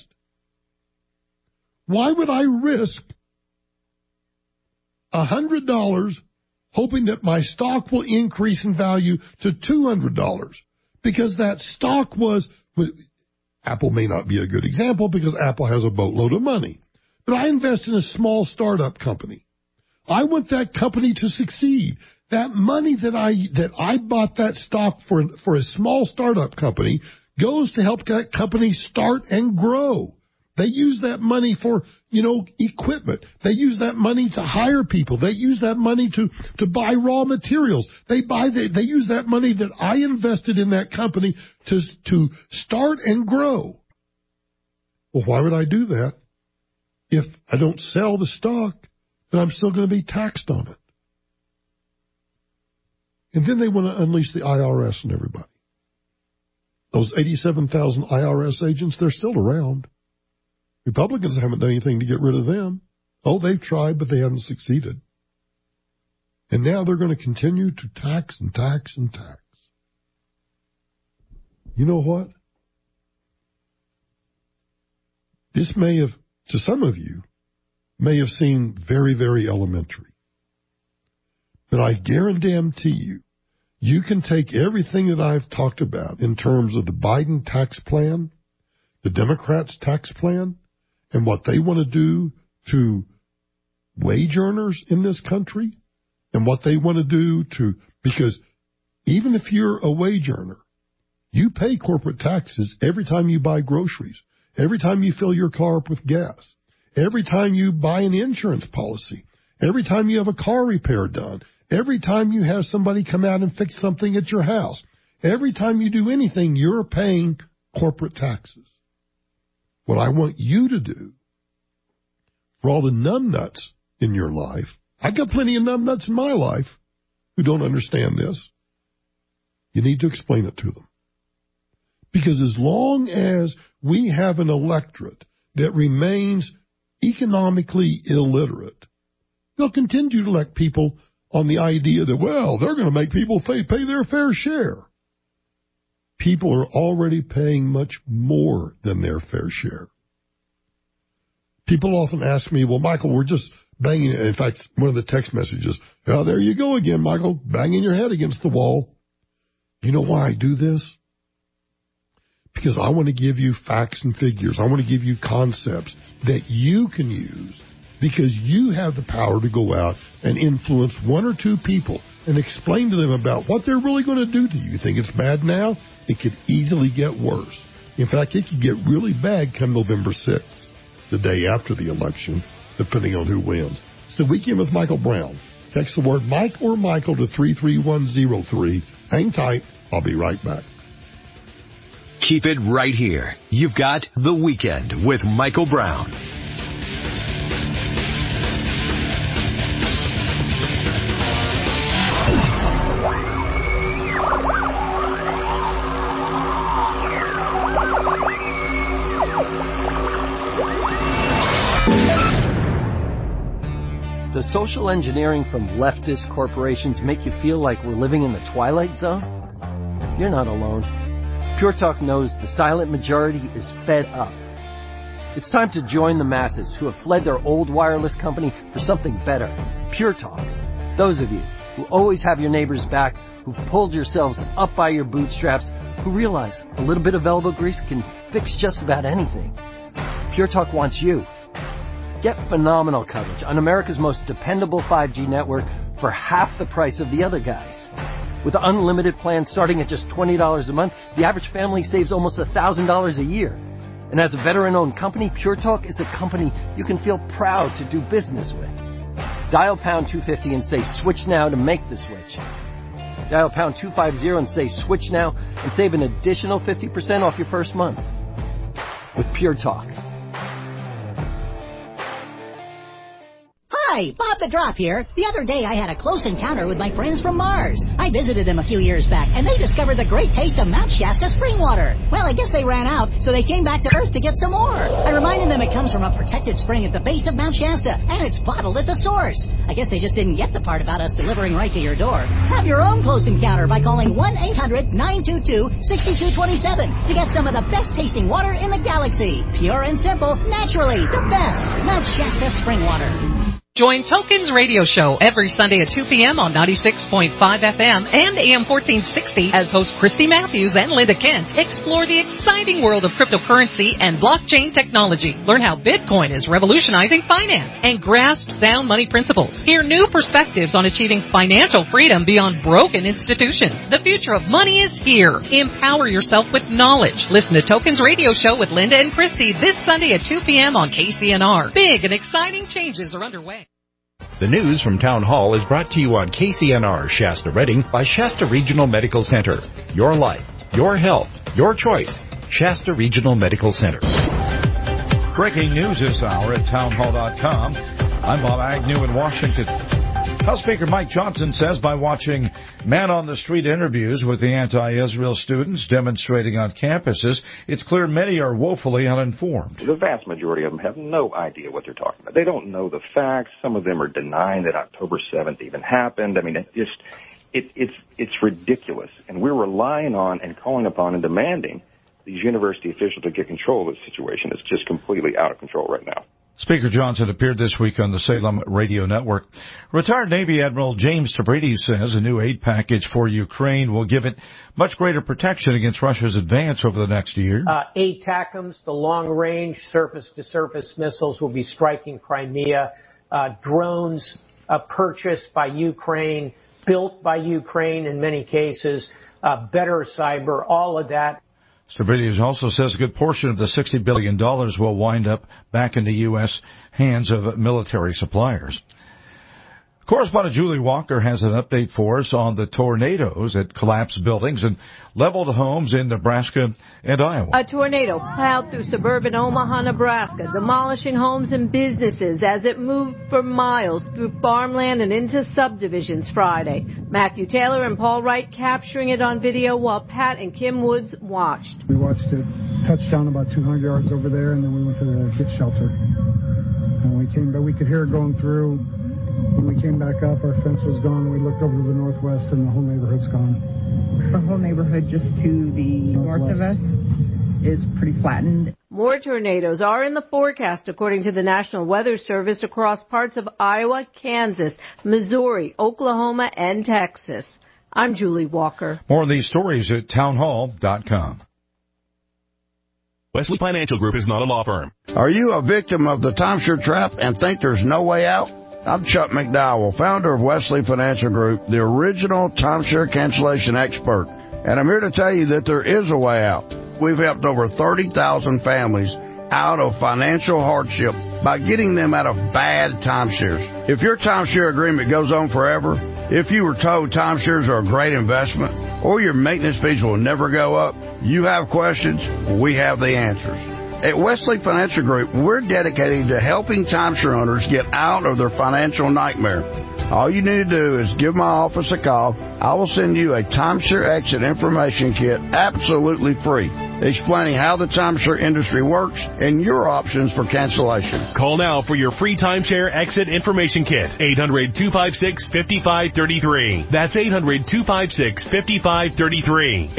Why would I risk $100 hoping that my stock will increase in value to $200? Because that stock was, Apple may not be a good example because Apple has a boatload of money. But I invest in a small startup company. I want that company to succeed. That money that I bought that stock for a small startup company goes to help that company start and grow. They use that money for, equipment. They use that money to hire people. They use that money to buy raw materials. They use that money that I invested in that company to start and grow. Well, why would I do that if I don't sell the stock? Then I'm still going to be taxed on it. And then they want to unleash the IRS on everybody. Those 87,000 IRS agents, they're still around. Republicans haven't done anything to get rid of them. Oh, they've tried, but they haven't succeeded. And now they're going to continue to tax and tax and tax. You know what? This may have, to some of you, may have seemed very, very elementary. But I guarantee you, you can take everything that I've talked about in terms of the Biden tax plan, the Democrats' tax plan, and what they want to do to wage earners in this country, and what they want to do because even if you're a wage earner, you pay corporate taxes every time you buy groceries, every time you fill your car up with gas, every time you buy an insurance policy, every time you have a car repair done, every time you have somebody come out and fix something at your house, every time you do anything, you're paying corporate taxes. What I want you to do, for all the numbnuts in your life, I got plenty of numbnuts in my life who don't understand this, you need to explain it to them. Because as long as we have an electorate that remains economically illiterate, they'll continue to elect people on the idea that, well, they're going to make people pay their fair share. People are already paying much more than their fair share. People often ask me, well, Michael, we're just banging. In fact, one of the text messages, oh, there you go again, Michael, banging your head against the wall. You know why I do this? Because I want to give you facts and figures. I want to give you concepts that you can use, because you have the power to go out and influence one or two people and explain to them about what they're really going to do to you. You think it's bad now? It could easily get worse. In fact, it could get really bad come November 6th, the day after the election, depending on who wins. It's the Weekend with Michael Brown. Text the word Mike or Michael to 33103. Hang tight. I'll be right back. Keep it right here. You've got The Weekend with Michael Brown. Does social engineering from leftist corporations make you feel like we're living in the Twilight Zone? You're not alone. Pure Talk knows the silent majority is fed up. It's time to join the masses who have fled their old wireless company for something better. Pure Talk. Those of you who always have your neighbors back, who've pulled yourselves up by your bootstraps, who realize a little bit of elbow grease can fix just about anything. Pure Talk wants you. Get phenomenal coverage on America's most dependable 5G network for half the price of the other guys. With unlimited plans starting at just $20 a month, the average family saves almost $1,000 a year. And as a veteran-owned company, Pure Talk is a company you can feel proud to do business with. Dial pound 250 and say switch now to make the switch. Dial pound 250 and say switch now and save an additional 50% off your first month. With Pure Talk. Hi, Bob the Drop here. The other day I had a close encounter with my friends from Mars. I visited them a few years back, and they discovered the great taste of Mount Shasta spring water. Well, I guess they ran out, so they came back to Earth to get some more. I reminded them it comes from a protected spring at the base of Mount Shasta, and it's bottled at the source. I guess they just didn't get the part about us delivering right to your door. Have your own close encounter by calling 1-800-922-6227 to get some of the best tasting water in the galaxy. Pure and simple, naturally, the best Mount Shasta spring water. Join Tokens Radio Show every Sunday at 2 p.m. on 96.5 FM and AM 1460 as hosts Christy Matthews and Linda Kent explore the exciting world of cryptocurrency and blockchain technology. Learn how Bitcoin is revolutionizing finance and grasp sound money principles. Hear new perspectives on achieving financial freedom beyond broken institutions. The future of money is here. Empower yourself with knowledge. Listen to Tokens Radio Show with Linda and Christy this Sunday at 2 p.m. on KCNR. Big and exciting changes are underway. The news from Town Hall is brought to you on KCNR Shasta Redding by Shasta Regional Medical Center. Your life, your health, your choice. Shasta Regional Medical Center. Breaking news this hour at townhall.com. I'm Bob Agnew in Washington. House Speaker Mike Johnson says by watching man-on-the-street interviews with the anti-Israel students demonstrating on campuses, it's clear many are woefully uninformed. The vast majority of them have no idea what they're talking about. They don't know the facts. Some of them are denying that October 7th even happened. I mean, it's ridiculous. And we're relying on and calling upon and demanding these university officials to get control of the situation. It's just completely out of control right now. Speaker Johnson appeared this week on the Salem Radio Network. Retired Navy Admiral James Tabridi says a new aid package for Ukraine will give it much greater protection against Russia's advance over the next year. ATACMS, the long-range surface-to-surface missiles, will be striking Crimea. Drones purchased by Ukraine, built by Ukraine in many cases, better cyber, all of that. Stavridis also says a good portion of the $60 billion will wind up back in the U.S. hands of military suppliers. Correspondent Julie Walker has an update for us on the tornadoes that collapsed buildings and leveled homes in Nebraska and Iowa. A tornado plowed through suburban Omaha, Nebraska, demolishing homes and businesses as it moved for miles through farmland and into subdivisions Friday. Matthew Taylor and Paul Wright capturing it on video while Pat and Kim Woods watched. We watched it touch down about 200 yards over there, and then we went to the hit shelter. And we came back, we could hear it going through. When we came back up, our fence was gone. We looked over to the northwest, and the whole neighborhood's gone. The whole neighborhood just to the north of us is pretty flattened. More tornadoes are in the forecast, according to the National Weather Service, across parts of Iowa, Kansas, Missouri, Oklahoma, and Texas. I'm Julie Walker. More of these stories at townhall.com. Wesley Financial Group is not a law firm. Are you a victim of the timeshare trap and think there's no way out? I'm Chuck McDowell, founder of Wesley Financial Group, the original timeshare cancellation expert. And I'm here to tell you that there is a way out. We've helped over 30,000 families out of financial hardship by getting them out of bad timeshares. If your timeshare agreement goes on forever, if you were told timeshares are a great investment, or your maintenance fees will never go up, you have questions, we have the answers. At Wesley Financial Group, we're dedicated to helping timeshare owners get out of their financial nightmare. All you need to do is give my office a call. I will send you a timeshare exit information kit absolutely free, explaining how the timeshare industry works and your options for cancellation. Call now for your free timeshare exit information kit. 800-256-5533. That's 800-256-5533.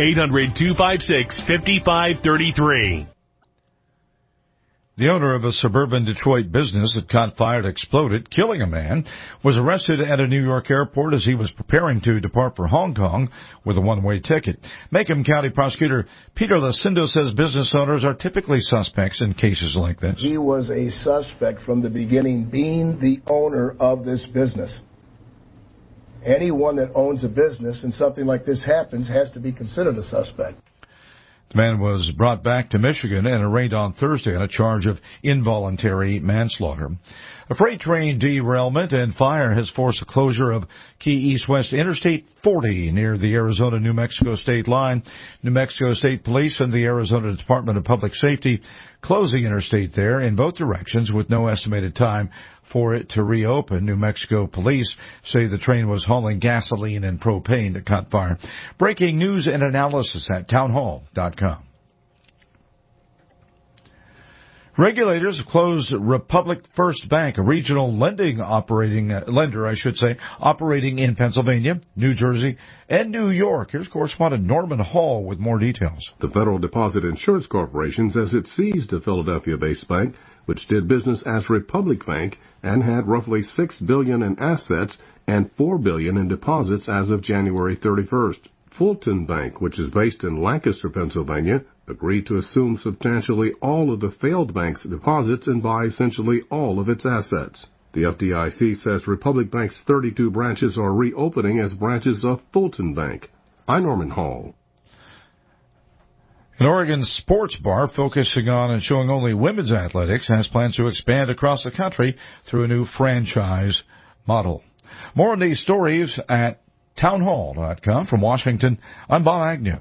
800-256-5533. The owner of a suburban Detroit business that caught fire and exploded, killing a man, was arrested at a New York airport as he was preparing to depart for Hong Kong with a one-way ticket. Macomb County Prosecutor Peter Lucindo says business owners are typically suspects in cases like this. He was a suspect from the beginning, being the owner of this business. Anyone that owns a business and something like this happens has to be considered a suspect. The man was brought back to Michigan and arraigned on Thursday on a charge of involuntary manslaughter. A freight train derailment and fire has forced the closure of key east-west Interstate 40 near the Arizona-New Mexico state line. New Mexico State Police and the Arizona Department of Public Safety closing interstate there in both directions with no estimated time for it to reopen. New Mexico police say the train was hauling gasoline and propane that caught fire. Breaking news and analysis at townhall.com. Regulators have closed Republic First Bank, a regional lender operating in Pennsylvania, New Jersey, and New York. Here's correspondent Norman Hall with more details. The Federal Deposit Insurance Corporation says it seized a Philadelphia-based bank, which did business as Republic Bank and had roughly $6 billion in assets and $4 billion in deposits as of January 31st. Fulton Bank, which is based in Lancaster, Pennsylvania, agreed to assume substantially all of the failed bank's deposits and buy essentially all of its assets. The FDIC says Republic Bank's 32 branches are reopening as branches of Fulton Bank. I'm Norman Hall. An Oregon sports bar focusing on and showing only women's athletics has plans to expand across the country through a new franchise model. More on these stories at townhall.com. From Washington, I'm Bob Agnew.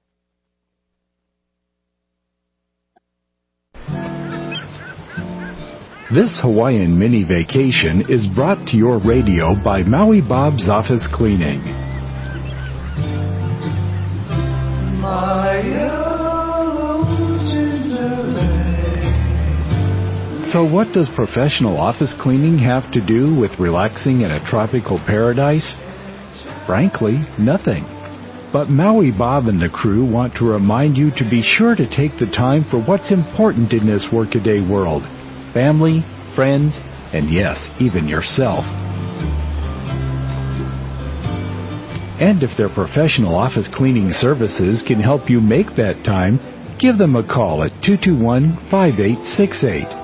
This Hawaiian mini vacation is brought to your radio by Maui Bob's Office Cleaning. So what does professional office cleaning have to do with relaxing in a tropical paradise? Frankly, nothing. But Maui Bob and the crew want to remind you to be sure to take the time for what's important in this workaday world: family, friends, and yes, even yourself. And if their professional office cleaning services can help you make that time, give them a call at 221-5868.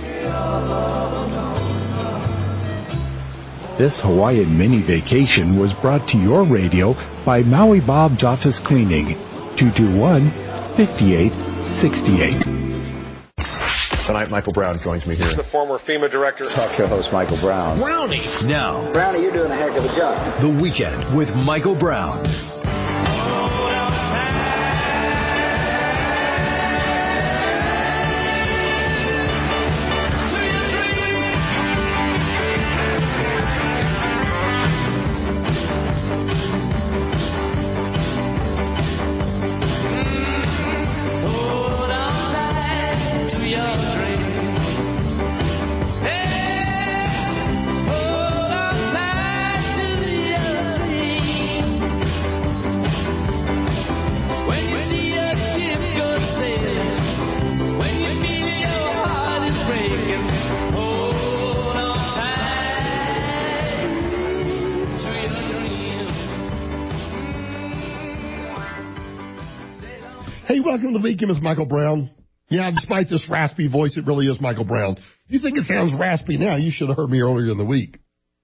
This Hawaiian mini vacation was brought to your radio by Maui Bob's Office Cleaning, 221-5868. Tonight, Michael Brown joins me here. He's the former FEMA director. Talk show host Michael Brown. Brownie. Now, Brownie, you're doing a heck of a job. The Weekend with Michael Brown. Welcome to the Weekend with Michael Brown. Yeah, despite this raspy voice, it really is Michael Brown. If you think it sounds raspy now, you should have heard me earlier in the week.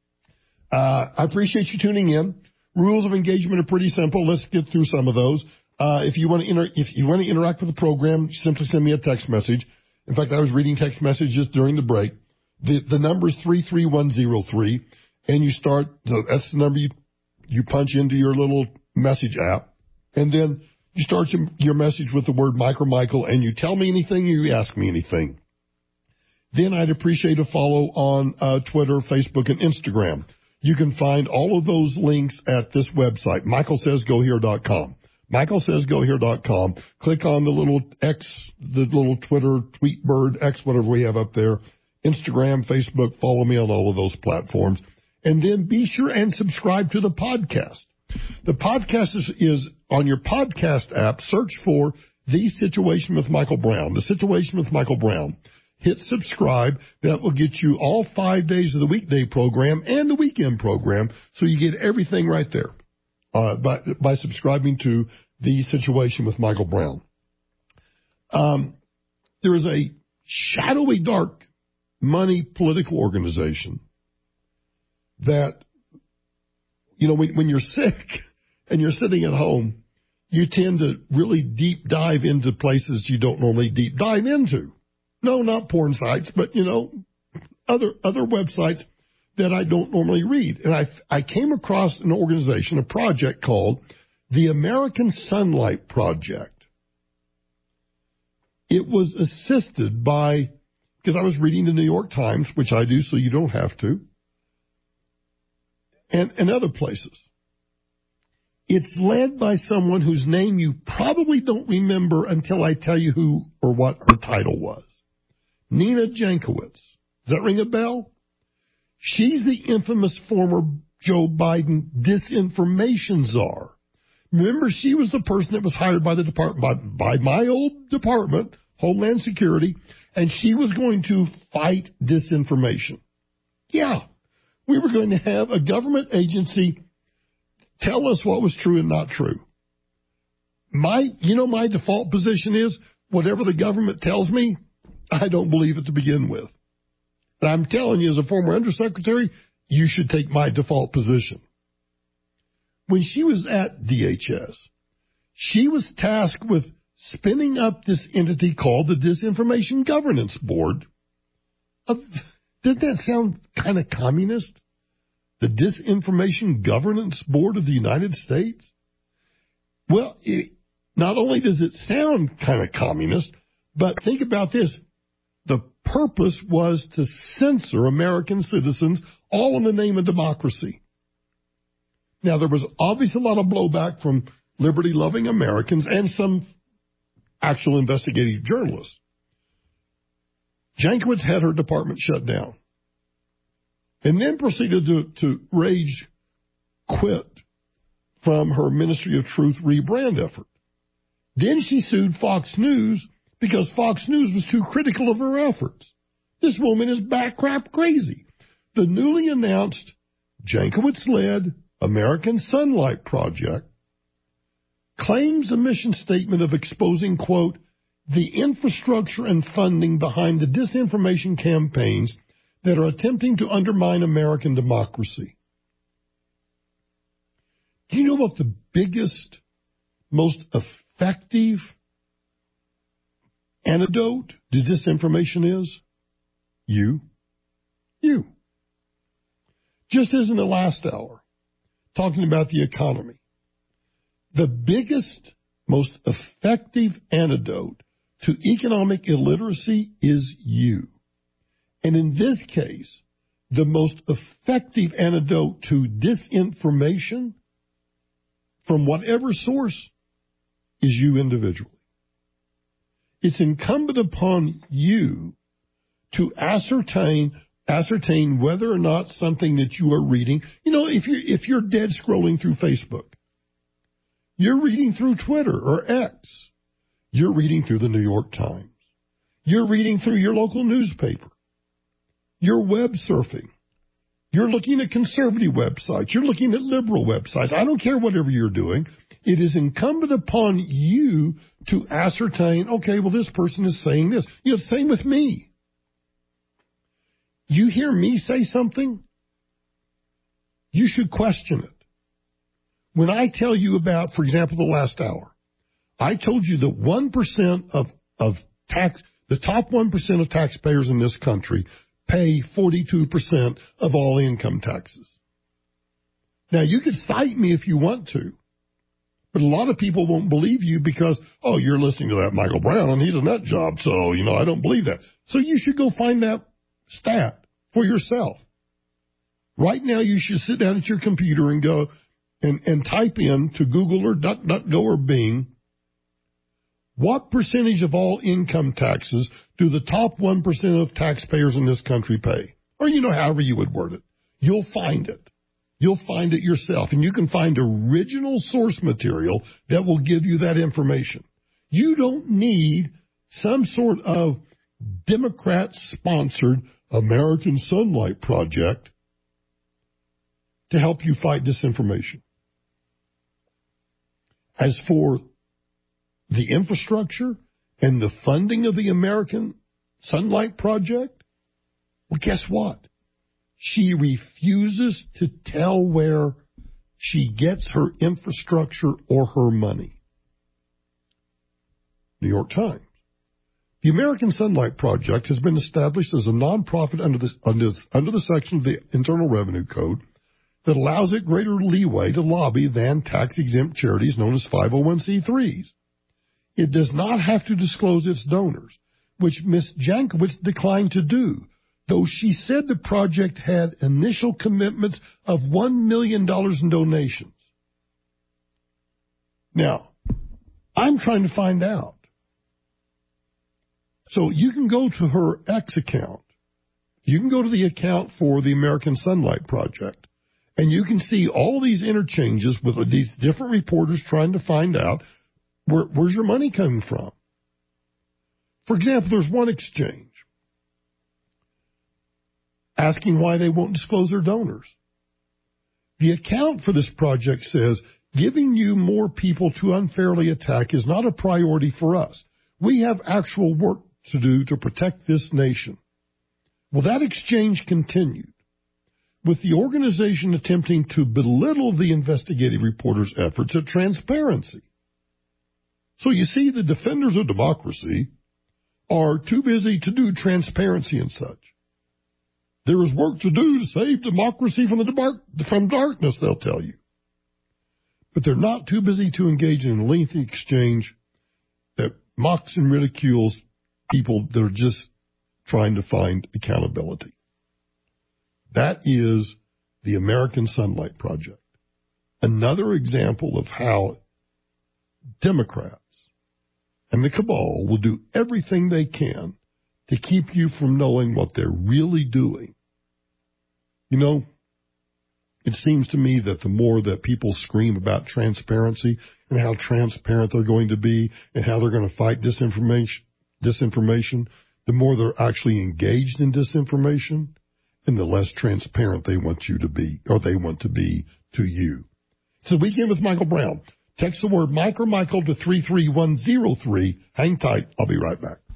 I appreciate you tuning in. Rules of engagement are pretty simple. Let's get through some of those. If you want to interact with the program, simply send me a text message. In fact, I was reading text messages during the break. The number is 33103, and that's the number you punch into your little message app, and then you start your message with the word Mike or Michael, and you tell me anything, or you ask me anything. Then I'd appreciate a follow on Twitter, Facebook, and Instagram. You can find all of those links at this website, michaelsaysgohere.com. michaelsaysgohere.com. Click on the little X, the little Twitter, Tweetbird, X, whatever we have up there, Instagram, Facebook. Follow me on all of those platforms. And then be sure and subscribe to the podcast. The podcast is on your podcast app. Search for The Situation with Michael Brown. The Situation with Michael Brown. Hit subscribe. That will get you all 5 days of the weekday program and the weekend program, so you get everything right there by subscribing to The Situation with Michael Brown. There is a shadowy, dark money political organization that, you know, when you're sick and you're sitting at home, you tend to really deep dive into places you don't normally deep dive into. No, not porn sites, but, you know, other websites that I don't normally read. And I came across an organization, a project called the American Sunlight Project. It was assisted by, because I was reading the New York Times, which I do so you don't have to, and other places. It's led by someone whose name you probably don't remember until I tell you who or what her title was. Nina Jankowicz. Does that ring a bell? She's the infamous former Joe Biden disinformation czar. Remember, she was the person that was hired by the department, by my old department, Homeland Security, and she was going to fight disinformation. Yeah, we were going to have a government agency tell us what was true and not true. My default position is whatever the government tells me, I don't believe it to begin with. And I'm telling you, as a former undersecretary, you should take my default position. When she was at DHS, she was tasked with spinning up this entity called the Disinformation Governance Board. Did that sound kind of communist? The Disinformation Governance Board of the United States? Well, not only does it sound kind of communist, but think about this. The purpose was to censor American citizens, all in the name of democracy. Now, there was obviously a lot of blowback from liberty-loving Americans and some actual investigative journalists. Jankowicz had her department shut down and then proceeded to rage quit from her Ministry of Truth rebrand effort. Then she sued Fox News because Fox News was too critical of her efforts. This woman is backcrap crazy. The newly announced Jankowicz-led American Sunlight Project claims a mission statement of exposing, quote, the infrastructure and funding behind the disinformation campaigns that are attempting to undermine American democracy. Do you know what the biggest, most effective antidote to disinformation is? You. Just as in the last hour, talking about the economy, the biggest, most effective antidote to economic illiteracy is you. And in this case, the most effective antidote to disinformation from whatever source is you individually. It's incumbent upon you to ascertain whether or not something that you are reading, if you're dead scrolling through Facebook, you're reading through Twitter or X, you're reading through the New York Times, you're reading through your local newspaper, you're web surfing, you're looking at conservative websites, you're looking at liberal websites. I don't care whatever you're doing. It is incumbent upon you to ascertain, okay, well, this person is saying this. Same with me. You hear me say something, you should question it. When I tell you about, for example, the last hour, I told you that 1% of tax, the top 1% of taxpayers in this country pay 42% of all income taxes. Now, you could cite me if you want to, but a lot of people won't believe you because, oh, you're listening to that Michael Brown and he's a nut job, so, I don't believe that. So you should go find that stat for yourself. Right now, you should sit down at your computer and go and type in to Google or DuckDuckGo or Bing, what percentage of all income taxes do the top 1% of taxpayers in this country pay? Or, however you would word it. You'll find it. You'll find it yourself. And you can find original source material that will give you that information. You don't need some sort of Democrat-sponsored American Sunlight Project to help you fight disinformation. As for the infrastructure and the funding of the American Sunlight Project, well, guess what? She refuses to tell where she gets her infrastructure or her money. New York Times. The American Sunlight Project has been established as a nonprofit under the section of the Internal Revenue Code that allows it greater leeway to lobby than tax-exempt charities known as 501c3s. It does not have to disclose its donors, which Ms. Jankowicz declined to do, though she said the project had initial commitments of $1 million in donations. Now, I'm trying to find out. So you can go to her X account. You can go to the account for the American Sunlight Project, and you can see all these interchanges with these different reporters trying to find out where's your money coming from. For example, there's one exchange asking why they won't disclose their donors. The account for this project says, giving you more people to unfairly attack is not a priority for us. We have actual work to do to protect this nation. Well, that exchange continued, with the organization attempting to belittle the investigative reporter's efforts at transparency. So you see, the defenders of democracy are too busy to do transparency and such. There is work to do to save democracy from darkness, they'll tell you. But they're not too busy to engage in a lengthy exchange that mocks and ridicules people that are just trying to find accountability. That is the American Sunlight Project. Another example of how Democrats and the cabal will do everything they can to keep you from knowing what they're really doing. It seems to me that the more that people scream about transparency and how transparent they're going to be and how they're going to fight disinformation, the more they're actually engaged in disinformation and the less transparent they want you to be, or they want to be to you. It's the Weekend with Michael Brown. Text the word Mike or Michael to 33103. Hang tight. I'll be right back.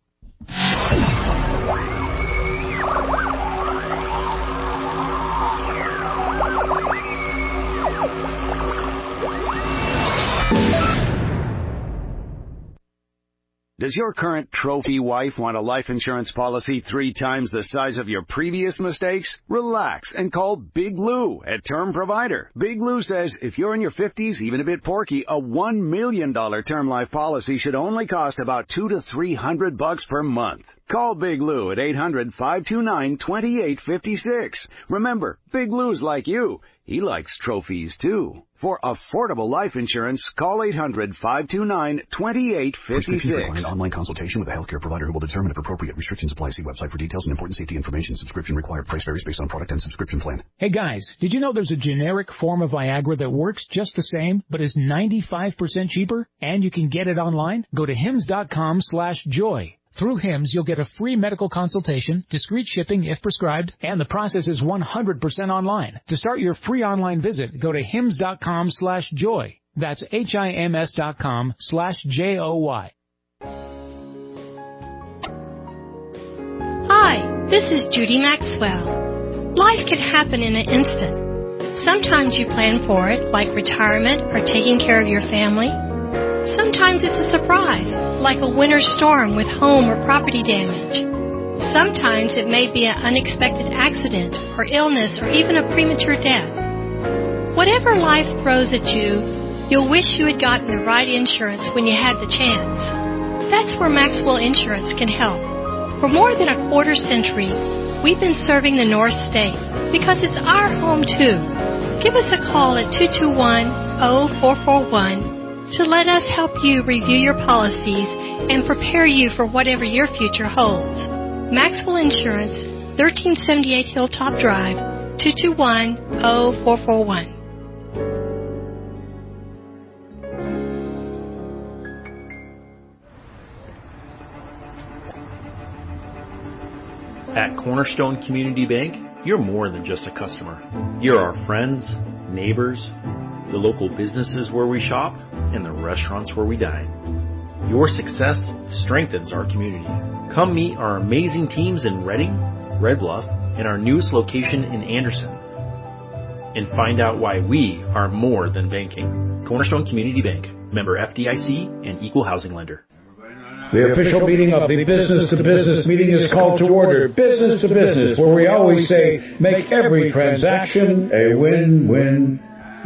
Does your current trophy wife want a life insurance policy 3 times the size of your previous mistakes? Relax and call Big Lou at Term Provider. Big Lou says if you're in your 50s, even a bit porky, a $1 million term life policy should only cost about $200 to $300 per month. Call Big Lou at 800-529-2856. Remember, Big Lou's like you. He likes trophies, too. For affordable life insurance, call 800-529-2856. Prescriptions require an online consultation with a healthcare provider who will determine if appropriate restrictions apply. See website for details and important safety information. Subscription required. Price varies based on product and subscription plan. Hey guys, did you know there's a generic form of Viagra that works just the same, but is 95% cheaper? And you can get it online? Go to hims.com/joy. Through HIMS, you'll get a free medical consultation, discreet shipping if prescribed, and the process is 100% online. To start your free online visit, go to hims.com/joy. That's HIMS.com/JOY. Hi, this is Judy Maxwell. Life can happen in an instant. Sometimes you plan for it, like retirement or taking care of your family. Sometimes it's a surprise, like a winter storm with home or property damage. Sometimes it may be an unexpected accident or illness or even a premature death. Whatever life throws at you, you'll wish you had gotten the right insurance when you had the chance. That's where Maxwell Insurance can help. For more than a quarter century, we've been serving the North State because it's our home too. Give us a call at 221-0441 to let us help you review your policies and prepare you for whatever your future holds. Maxwell Insurance, 1378 Hilltop Drive, 221-0441. At Cornerstone Community Bank, you're more than just a customer. You're our friends, neighbors, the local businesses where we shop, and the restaurants where we dine. Your success strengthens our community. Come meet our amazing teams in Reading, Red Bluff, and our newest location in Anderson. And find out why we are more than banking. Cornerstone Community Bank, member FDIC and equal housing lender. The official meeting of the Business to Business meeting is called to order. Business to Business, where we always say, make every transaction a win-win-win.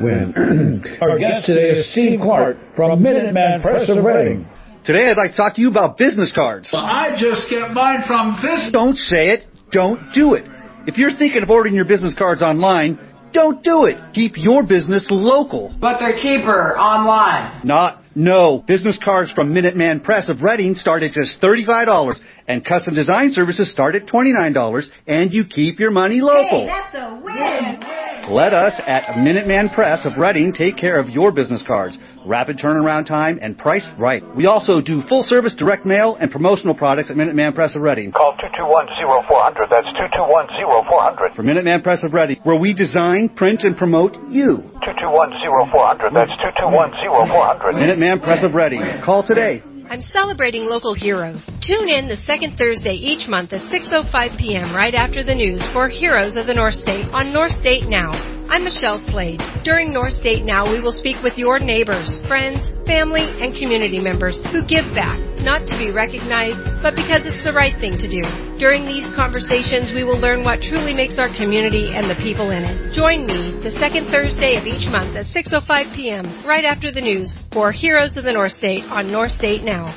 Our guest today is Steve Clark from Minuteman Press of Reading. Today I'd like to talk to you about business cards. Well, I just get mine from this. Don't say it. Don't do it. If you're thinking of ordering your business cards online, don't do it. Keep your business local. But they're cheaper online. No. Business cards from Minuteman Press of Reading start at just $35, and custom design services start at $29, and you keep your money local. Hey, that's a win. Let us at Minuteman Press of Reading take care of your business cards. Rapid turnaround time and priced right. We also do full-service direct mail and promotional products at Minuteman Press of Reading. Call 221-0400. That's 221-0400. For Minuteman Press of Reading, where we design, print, and promote you. 221-0400. That's 221-0400. Minuteman Press of Reading. Call today. I'm celebrating local heroes. Tune in the second Thursday each month at 6:05 p.m. right after the news for Heroes of the North State on North State Now. I'm Michelle Slade. During North State Now, we will speak with your neighbors, friends, family, and community members who give back, not to be recognized, but because it's the right thing to do. During these conversations, we will learn what truly makes our community and the people in it. Join me the second Thursday of each month at 6:05 p.m. right after the news for Heroes of the North State on North State Now.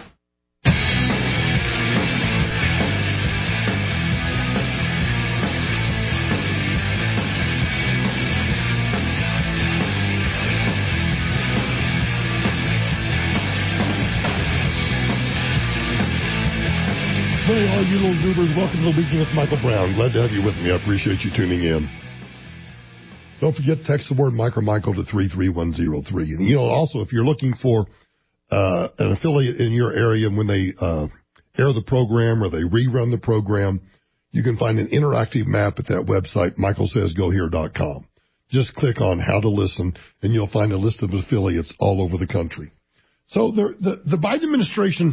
Hey, all you little goobers, welcome to the Weekend with Michael Brown. Glad to have you with me. I appreciate you tuning in. Don't forget, text the word Mike or Michael to 33103. And, also, if you're looking for an affiliate in your area, when they air the program or they rerun the program, you can find an interactive map at that website, michaelsaysgohere.com. Just click on how to listen, and you'll find a list of affiliates all over the country. So the Biden administration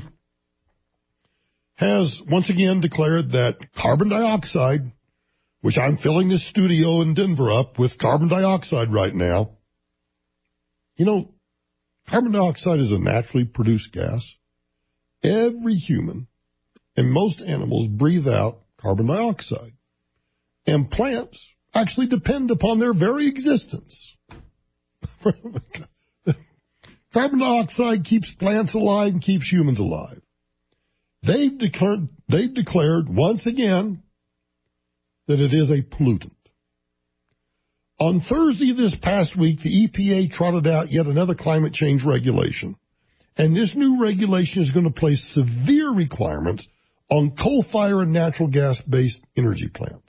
has once again declared that carbon dioxide, which I'm filling this studio in Denver up with carbon dioxide right now. You know, carbon dioxide is a naturally produced gas. Every human and most animals breathe out carbon dioxide. And plants actually depend upon their very existence. Carbon dioxide keeps plants alive and keeps humans alive. They've declared once again that it is a pollutant. On Thursday this past week, the EPA trotted out yet another climate change regulation. And this new regulation is going to place severe requirements on coal-fired and natural gas-based energy plants.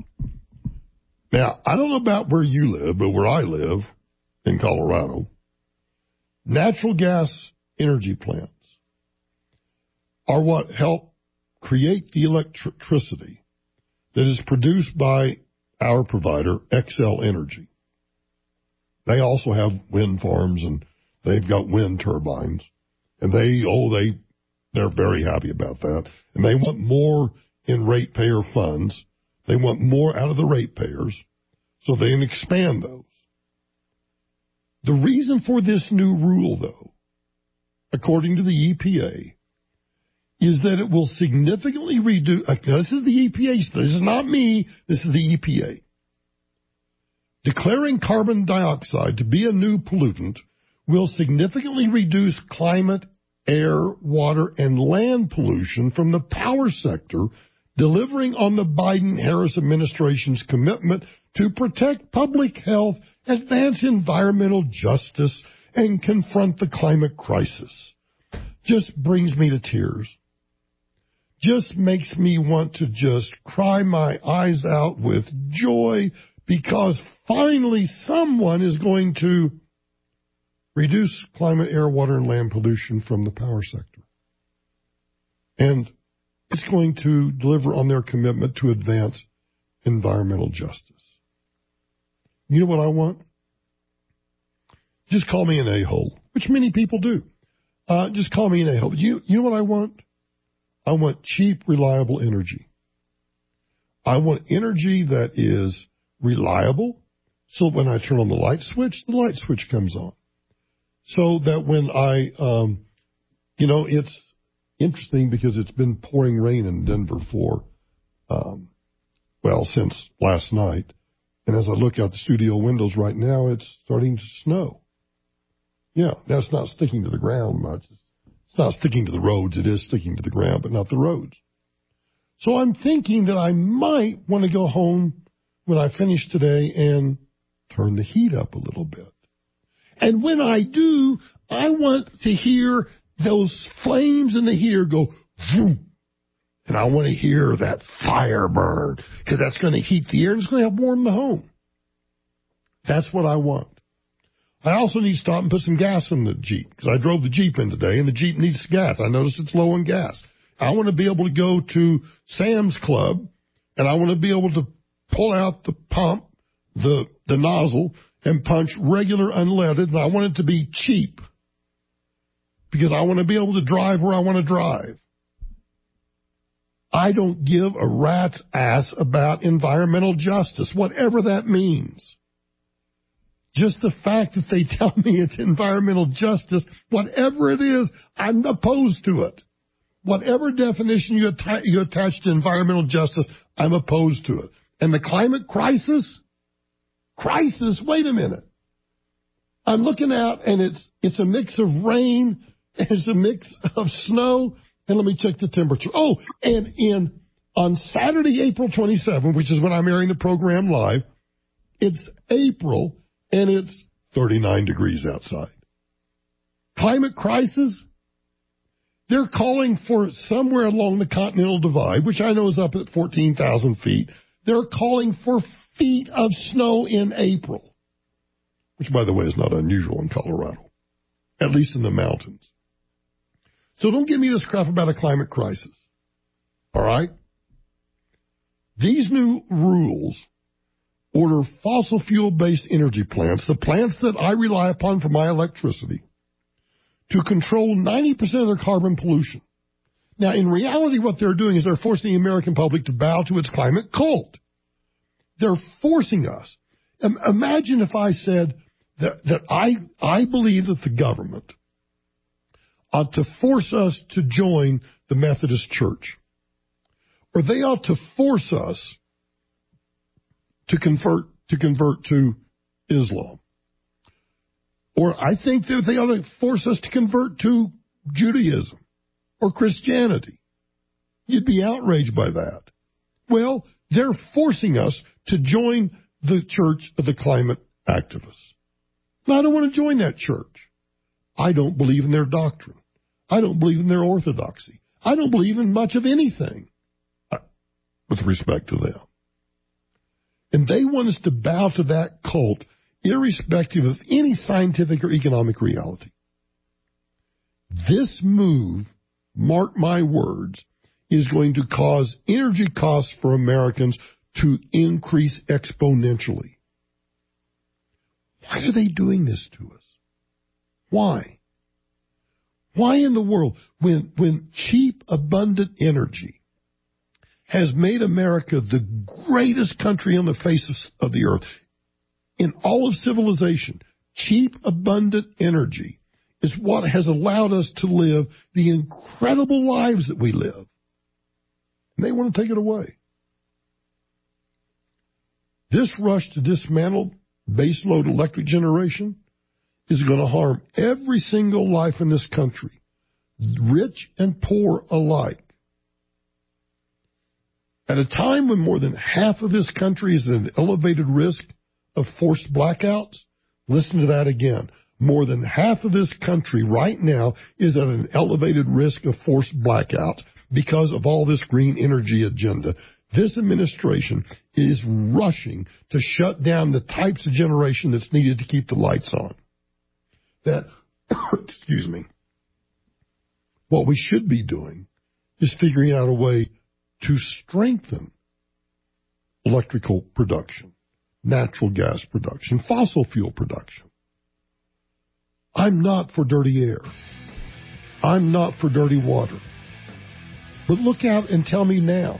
Now, I don't know about where you live, but where I live in Colorado, natural gas energy plants are what help create the electricity that is produced by our provider, Xcel Energy. They also have wind farms and they've got wind turbines, and they're very happy about that. And they want more in ratepayer funds. They want more out of the ratepayers so they can expand those. The reason for this new rule, though, according to the EPA, is that it will significantly reduce, this is the EPA, this is not me, this is the EPA. Declaring carbon dioxide to be a new pollutant will significantly reduce climate, air, water, and land pollution from the power sector, delivering on the Biden-Harris administration's commitment to protect public health, advance environmental justice, and confront the climate crisis. Just brings me to tears. Just makes me want to just cry my eyes out with joy because finally someone is going to reduce climate, air, water, and land pollution from the power sector. And it's going to deliver on their commitment to advance environmental justice. You know what I want? Just call me an a-hole, which many people do. Just call me an a-hole. You know what I want? I want cheap, reliable energy. I want energy that is reliable, so when I turn on the light switch comes on. So that when it's interesting because it's been pouring rain in Denver for, since last night. And as I look out the studio windows right now, it's starting to snow. Yeah, that's not sticking to the ground much. It's not sticking to the roads. It is sticking to the ground, but not the roads. So I'm thinking that I might want to go home when I finish today and turn the heat up a little bit. And when I do, I want to hear those flames in the heater go vroom. And I want to hear that fire burn because that's going to heat the air and it's going to help warm the home. That's what I want. I also need to stop and put some gas in the Jeep because I drove the Jeep in today and the Jeep needs gas. I noticed it's low on gas. I want to be able to go to Sam's Club and I want to be able to pull out the pump, the nozzle, and punch regular unleaded, and I want it to be cheap because I want to be able to drive where I want to drive. I don't give a rat's ass about environmental justice, whatever that means. Just the fact that they tell me it's environmental justice, whatever it is, I'm opposed to it. Whatever definition you attach to environmental justice, I'm opposed to it. And the climate crisis, wait a minute. I'm looking out and it's a mix of rain, it's a mix of snow, and let me check the temperature. Oh, and on Saturday, April 27, which is when I'm airing the program live, it's April and it's 39 degrees outside. Climate crisis, they're calling for somewhere along the Continental Divide, which I know is up at 14,000 feet. They're calling for feet of snow in April, which, by the way, is not unusual in Colorado, at least in the mountains. So don't give me this crap about a climate crisis. All right? These new rules order fossil fuel-based energy plants, the plants that I rely upon for my electricity, to control 90% of their carbon pollution. Now, in reality, what they're doing is they're forcing the American public to bow to its climate cult. They're forcing us. Imagine if I said that I believe that the government ought to force us to join the Methodist Church, or they ought to force us to convert to Islam, or I think that they ought to force us to convert to Judaism or Christianity. You'd be outraged by that. Well, they're forcing us to join the church of the climate activists. Now, I don't want to join that church. I don't believe in their doctrine. I don't believe in their orthodoxy. I don't believe in much of anything with respect to them. And they want us to bow to that cult irrespective of any scientific or economic reality. This move, mark my words, is going to cause energy costs for Americans to increase exponentially. Why are they doing this to us? Why? Why in the world, when cheap, abundant energy has made America the greatest country on the face of the earth, in all of civilization, cheap, abundant energy is what has allowed us to live the incredible lives that we live. And they want to take it away. This rush to dismantle baseload electric generation is going to harm every single life in this country, rich and poor alike. At a time when more than half of this country is at an elevated risk of forced blackouts, listen to that again. More than half of this country right now is at an elevated risk of forced blackouts because of all this green energy agenda. This administration is rushing to shut down the types of generation that's needed to keep the lights on. That, excuse me, what we should be doing is figuring out a way to strengthen electrical production, natural gas production, fossil fuel production. I'm not for dirty air. I'm not for dirty water. But look out and tell me now.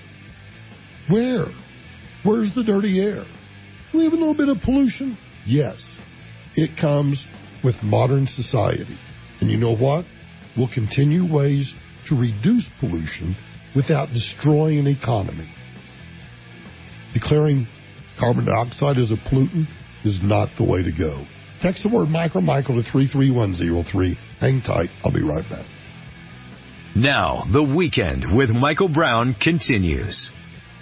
Where's the dirty air? Do we have a little bit of pollution? Yes. It comes with modern society. And you know what? We'll continue ways to reduce pollution without destroying an economy. Declaring carbon dioxide as a pollutant is not the way to go. Text the word Michael to 33103. Hang tight. I'll be right back. Now, The Weekend with Michael Brown continues.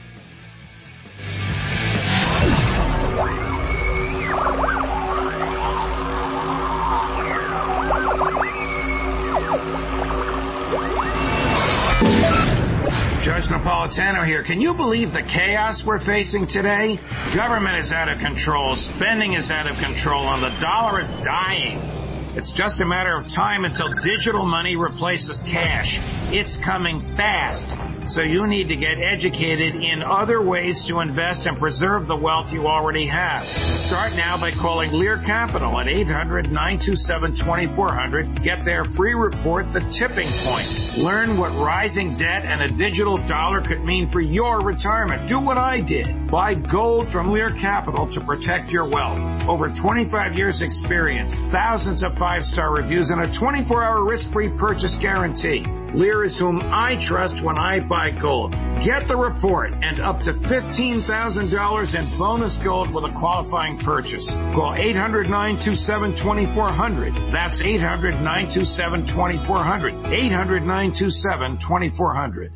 Judge Napolitano here. Can you believe the chaos we're facing today? Government is out of control. Spending is out of control. And the dollar is dying. It's just a matter of time until digital money replaces cash. It's coming fast. So you need to get educated in other ways to invest and preserve the wealth you already have. Start now by calling Lear Capital at 800-927-2400. Get their free report, The Tipping Point. Learn what rising debt and a digital dollar could mean for your retirement. Do what I did. Buy gold from Lear Capital to protect your wealth. Over 25 years experience, thousands of 5-star reviews, and a 24-hour risk-free purchase guarantee. Lear is whom I trust when I buy gold. Get the report and up to $15,000 in bonus gold with a qualifying purchase. Call 800-927-2400. That's 800-927-2400. 800-927-2400.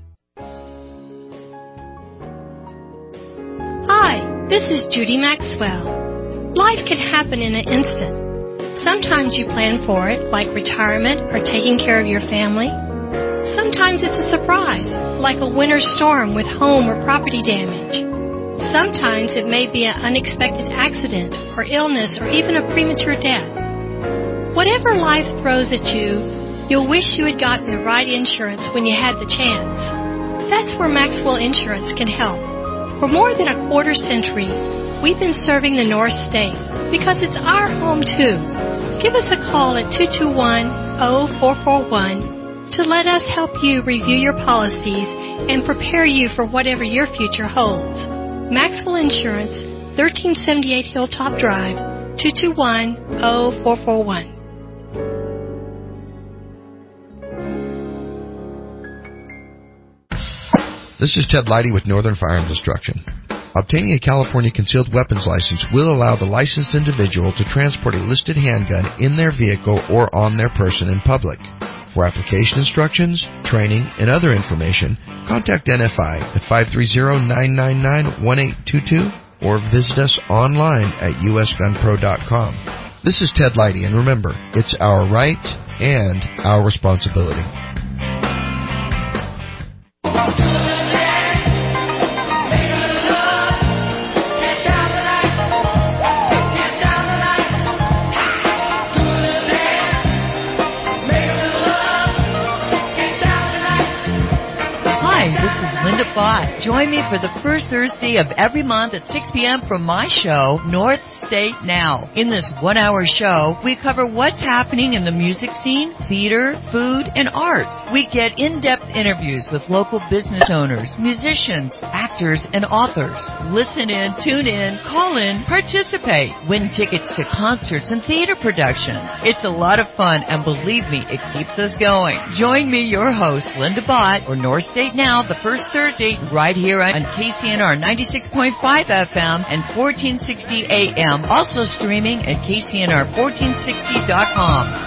Hi, this is Judy Maxwell. Life can happen in an instant. Sometimes you plan for it, like retirement or taking care of your family. Sometimes it's a surprise, like a winter storm with home or property damage. Sometimes it may be an unexpected accident or illness or even a premature death. Whatever life throws at you, you'll wish you had gotten the right insurance when you had the chance. That's where Maxwell Insurance can help. For more than a quarter century, we've been serving the North State because it's our home too. Give us a call at 221-0441 to let us help you review your policies and prepare you for whatever your future holds. Maxwell Insurance, 1378 Hilltop Drive, 221-0441. This is Ted Leidy with Northern Firearms Instruction. Obtaining a California concealed weapons license will allow the licensed individual to transport a listed handgun in their vehicle or on their person in public. For application instructions, training, and other information, contact NFI at 530-999-1822 or visit us online at usgunpro.com. This is Ted Leidy, and remember, it's our right and our responsibility. Join me for the first Thursday of every month at 6 p.m. for my show, North State Now. In this one-hour show, we cover what's happening in the music scene, theater, food, and arts. We get in-depth interviews with local business owners, musicians, actors, and authors. Listen in, tune in, call in, participate, win tickets to concerts and theater productions. It's a lot of fun, and believe me, it keeps us going. Join me, your host, Linda Bott, for North State Now, the first Thursday, right here on KCNR 96.5 FM and 1460 AM. Also streaming at KCNR1460.com.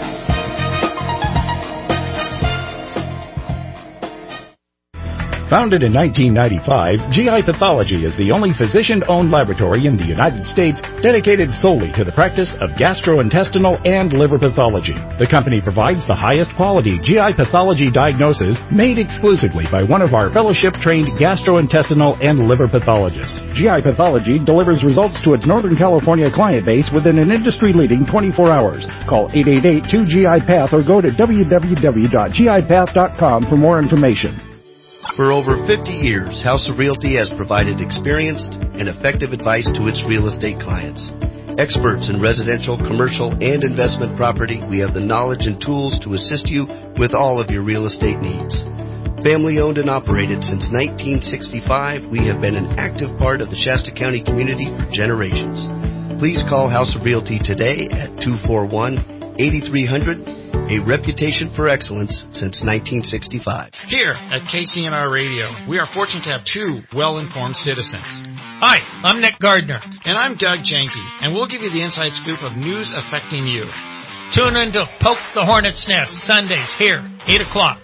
Founded in 1995, GI Pathology is the only physician-owned laboratory in the United States dedicated solely to the practice of gastrointestinal and liver pathology. The company provides the highest quality GI pathology diagnosis made exclusively by one of our fellowship-trained gastrointestinal and liver pathologists. GI Pathology delivers results to its Northern California client base within an industry-leading 24 hours. Call 888-2GI-PATH or go to www.gipath.com for more information. For over 50 years, House of Realty has provided experienced and effective advice to its real estate clients. Experts in residential, commercial, and investment property, we have the knowledge and tools to assist you with all of your real estate needs. Family owned and operated since 1965, we have been an active part of the Shasta County community for generations. Please call House of Realty today at 241-8300. A reputation for excellence since 1965. Here at KCNR Radio, we are fortunate to have two well-informed citizens. Hi, I'm Nick Gardner. And I'm Doug Janke, and we'll give you the inside scoop of news affecting you. Tune in to Poke the Hornet's Nest, Sundays here, 8 o'clock.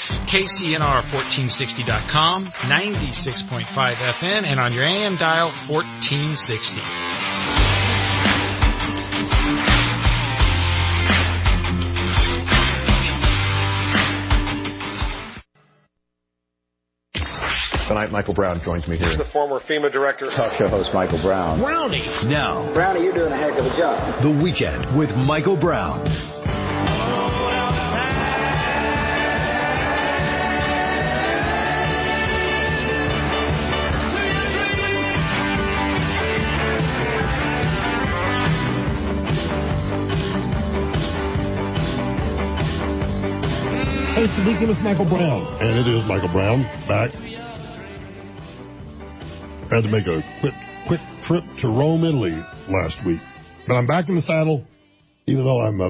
KCNR1460.com, 96.5 FM, and on your AM dial, 1460. Tonight, Michael Brown joins me here. He's the former FEMA director. Talk show host Michael Brown. Brownie. Now. Brownie, you're doing a heck of a job. The Weekend with Michael Brown. Hey, it's the Weekend with Michael Brown. And it is Michael Brown, back. I had to make a quick trip to Rome, Italy last week. But I'm back in the saddle, even though I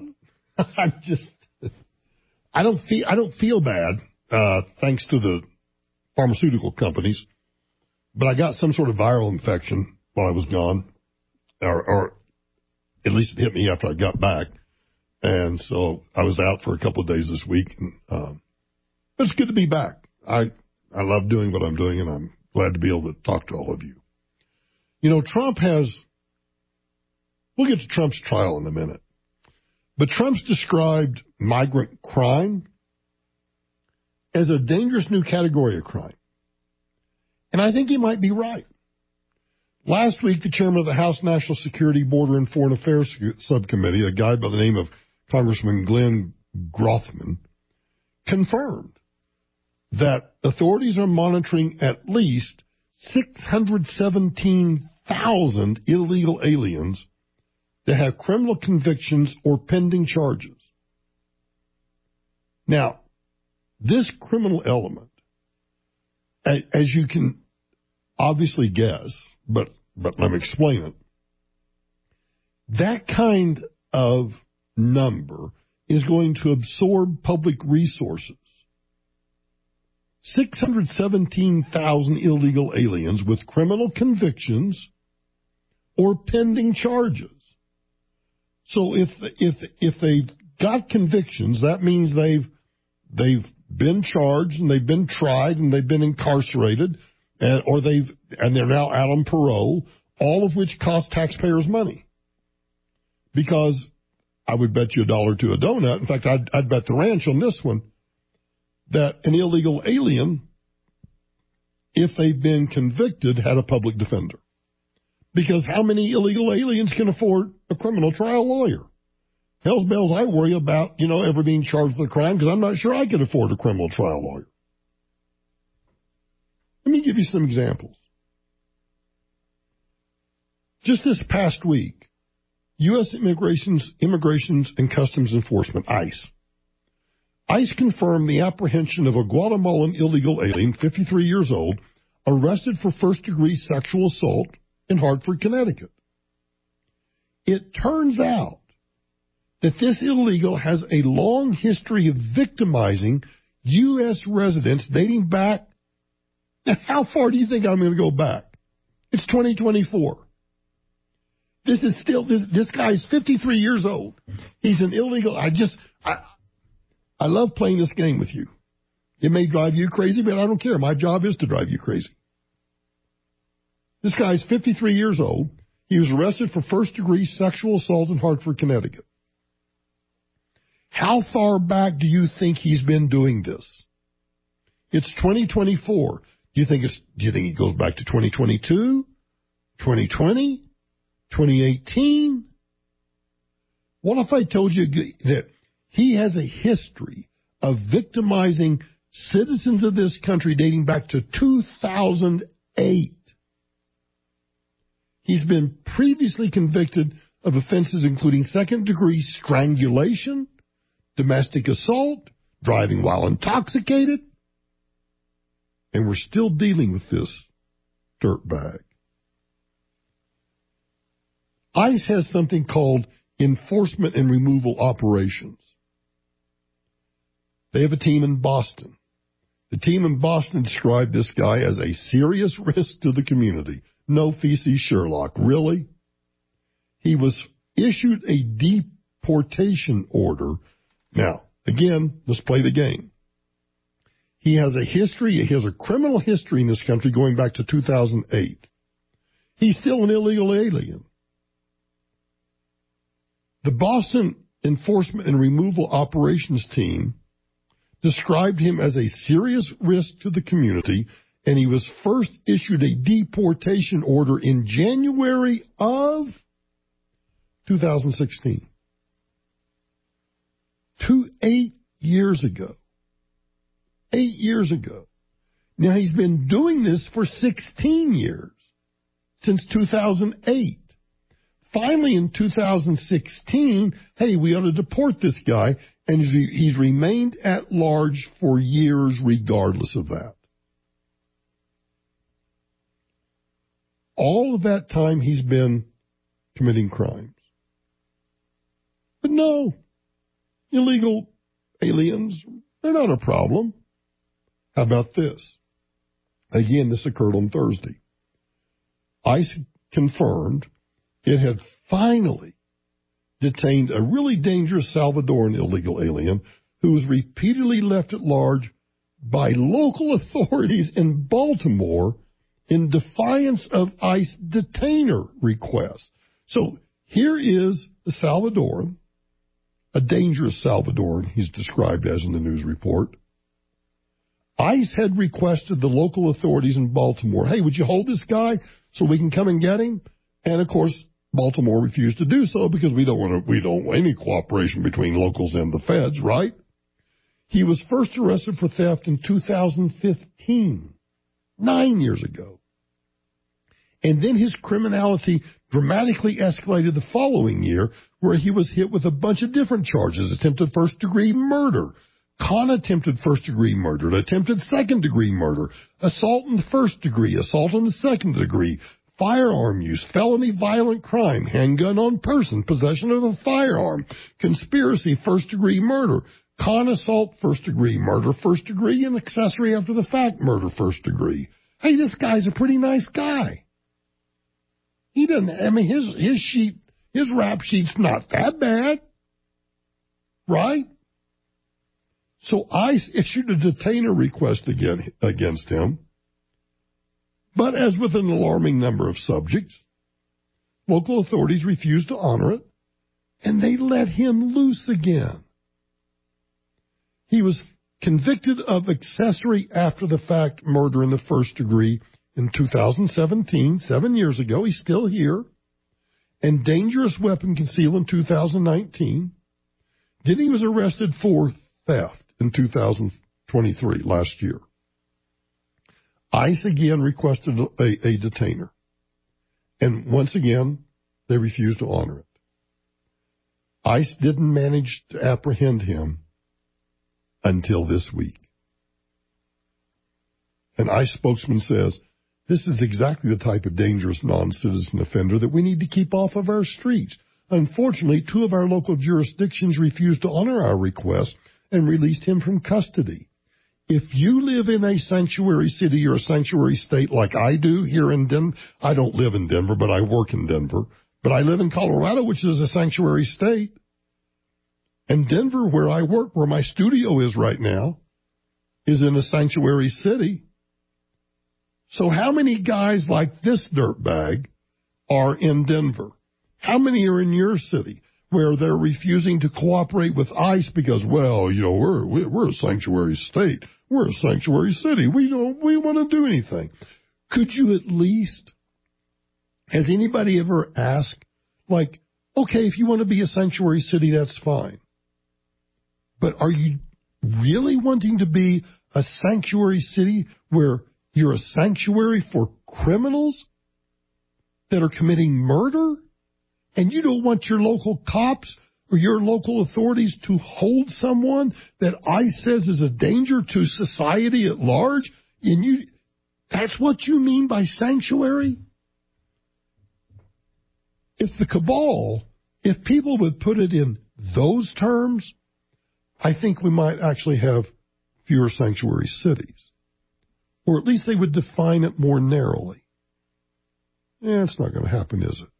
don't feel bad, thanks to the pharmaceutical companies. But I got some sort of viral infection while I was gone, or at least it hit me after I got back. And so I was out for a couple of days this week. And, it's good to be back. I love doing what I'm doing, and I'm glad to be able to talk to all of you. You know, we'll get to Trump's trial in a minute, but Trump's described migrant crime as a dangerous new category of crime. And I think he might be right. Last week, the chairman of the House National Security, Border and Foreign Affairs Subcommittee, a guy by the name of Congressman Glenn Grothman, confirmed that authorities are monitoring at least 617,000 illegal aliens that have criminal convictions or pending charges. Now, this criminal element, as you can obviously guess, but let me explain it, that kind of number is going to absorb public resources. 617,000 illegal aliens with criminal convictions or pending charges. So if they've got convictions, that means they've been charged and they've been tried and they've been incarcerated, and they're now out on parole, all of which cost taxpayers money. Because I would bet you $1 to a donut. In fact, I'd bet the ranch on this one that an illegal alien, if they've been convicted, had a public defender. Because how many illegal aliens can afford a criminal trial lawyer? Hell's bells, I worry about, ever being charged with a crime because I'm not sure I could afford a criminal trial lawyer. Let me give you some examples. Just this past week, U.S. Immigrations and Customs Enforcement, ICE confirmed the apprehension of a Guatemalan illegal alien, 53 years old, arrested for first-degree sexual assault in Hartford, Connecticut. It turns out that this illegal has a long history of victimizing U.S. residents dating back. Now, how far do you think I'm going to go back? It's 2024. This guy is 53 years old. He's an illegal. I love playing this game with you. It may drive you crazy, but I don't care. My job is to drive you crazy. This guy's 53 years old. He was arrested for first-degree sexual assault in Hartford, Connecticut. How far back do you think he's been doing this? It's 2024. Do you think he goes back to 2022, 2020, 2018? What if I told you that he has a history of victimizing citizens of this country dating back to 2008? He's been previously convicted of offenses including second-degree strangulation, domestic assault, driving while intoxicated, and we're still dealing with this dirtbag. ICE has something called enforcement and removal operations. They have a team in Boston. The team in Boston described this guy as a serious risk to the community. No feces Sherlock. Really? He was issued a deportation order. Now, again, let's play the game. He has a criminal history in this country going back to 2008. He's still an illegal alien. The Boston Enforcement and Removal Operations Team described him as a serious risk to the community, and he was first issued a deportation order in January of 2016. 8 years ago. 8 years ago. Now, he's been doing this for 16 years, since 2008. Finally, in 2016, hey, we ought to deport this guy, and he's remained at large for years regardless of that. All of that time, he's been committing crimes. But no, illegal aliens, they're not a problem. How about this? Again, this occurred on Thursday. ICE confirmed it had finally detained a really dangerous Salvadoran illegal alien who was repeatedly left at large by local authorities in Baltimore in defiance of ICE detainer requests. So here is the Salvadoran, a dangerous Salvadoran he's described as in the news report. ICE had requested the local authorities in Baltimore, hey, would you hold this guy so we can come and get him? And of course, Baltimore refused to do so because we don't want any cooperation between locals and the feds, right? He was first arrested for theft in 2015, 9 years ago. And then his criminality dramatically escalated the following year, where he was hit with a bunch of different charges: attempted first-degree murder, attempted first-degree murder, attempted second-degree murder, assault in the first degree, assault in the second degree, firearm use, felony violent crime, handgun on person, possession of a firearm, conspiracy, first-degree murder, assault, first-degree murder, first degree, and accessory after the fact murder, first degree. Hey, this guy's a pretty nice guy. He doesn't, I mean, his rap sheet's not that bad, right? So ICE issued a detainer request against him, but as with an alarming number of subjects, local authorities refused to honor it, and they let him loose again. He was convicted of accessory after the fact murder in the first degree in 2017, 7 years ago. He's still here. And dangerous weapon concealed in 2019. Then he was arrested for theft in 2023, last year. ICE again requested a detainer. And once again, they refused to honor it. ICE didn't manage to apprehend him until this week. An ICE spokesman says, this is exactly the type of dangerous non-citizen offender that we need to keep off of our streets. Unfortunately, 2 of our local jurisdictions refused to honor our request and released him from custody. If you live in a sanctuary city or a sanctuary state like I do here in Denver, I don't live in Denver, but I work in Denver. But I live in Colorado, which is a sanctuary state. And Denver, where I work, where my studio is right now, is in a sanctuary city. So how many guys like this dirtbag are in Denver? How many are in your city where they're refusing to cooperate with ICE because, well, you know, we're a sanctuary state. We're a sanctuary city. We want to do anything. Could you at least, has anybody ever asked, like, okay, if you want to be a sanctuary city, that's fine. But are you really wanting to be a sanctuary city where you're a sanctuary for criminals that are committing murder? And you don't want your local cops or your local authorities to hold someone that ICE says is a danger to society at large? And that's what you mean by sanctuary? If the cabal, if people would put it in those terms, I think we might actually have fewer sanctuary cities. Or at least they would define it more narrowly. It's not going to happen, is it?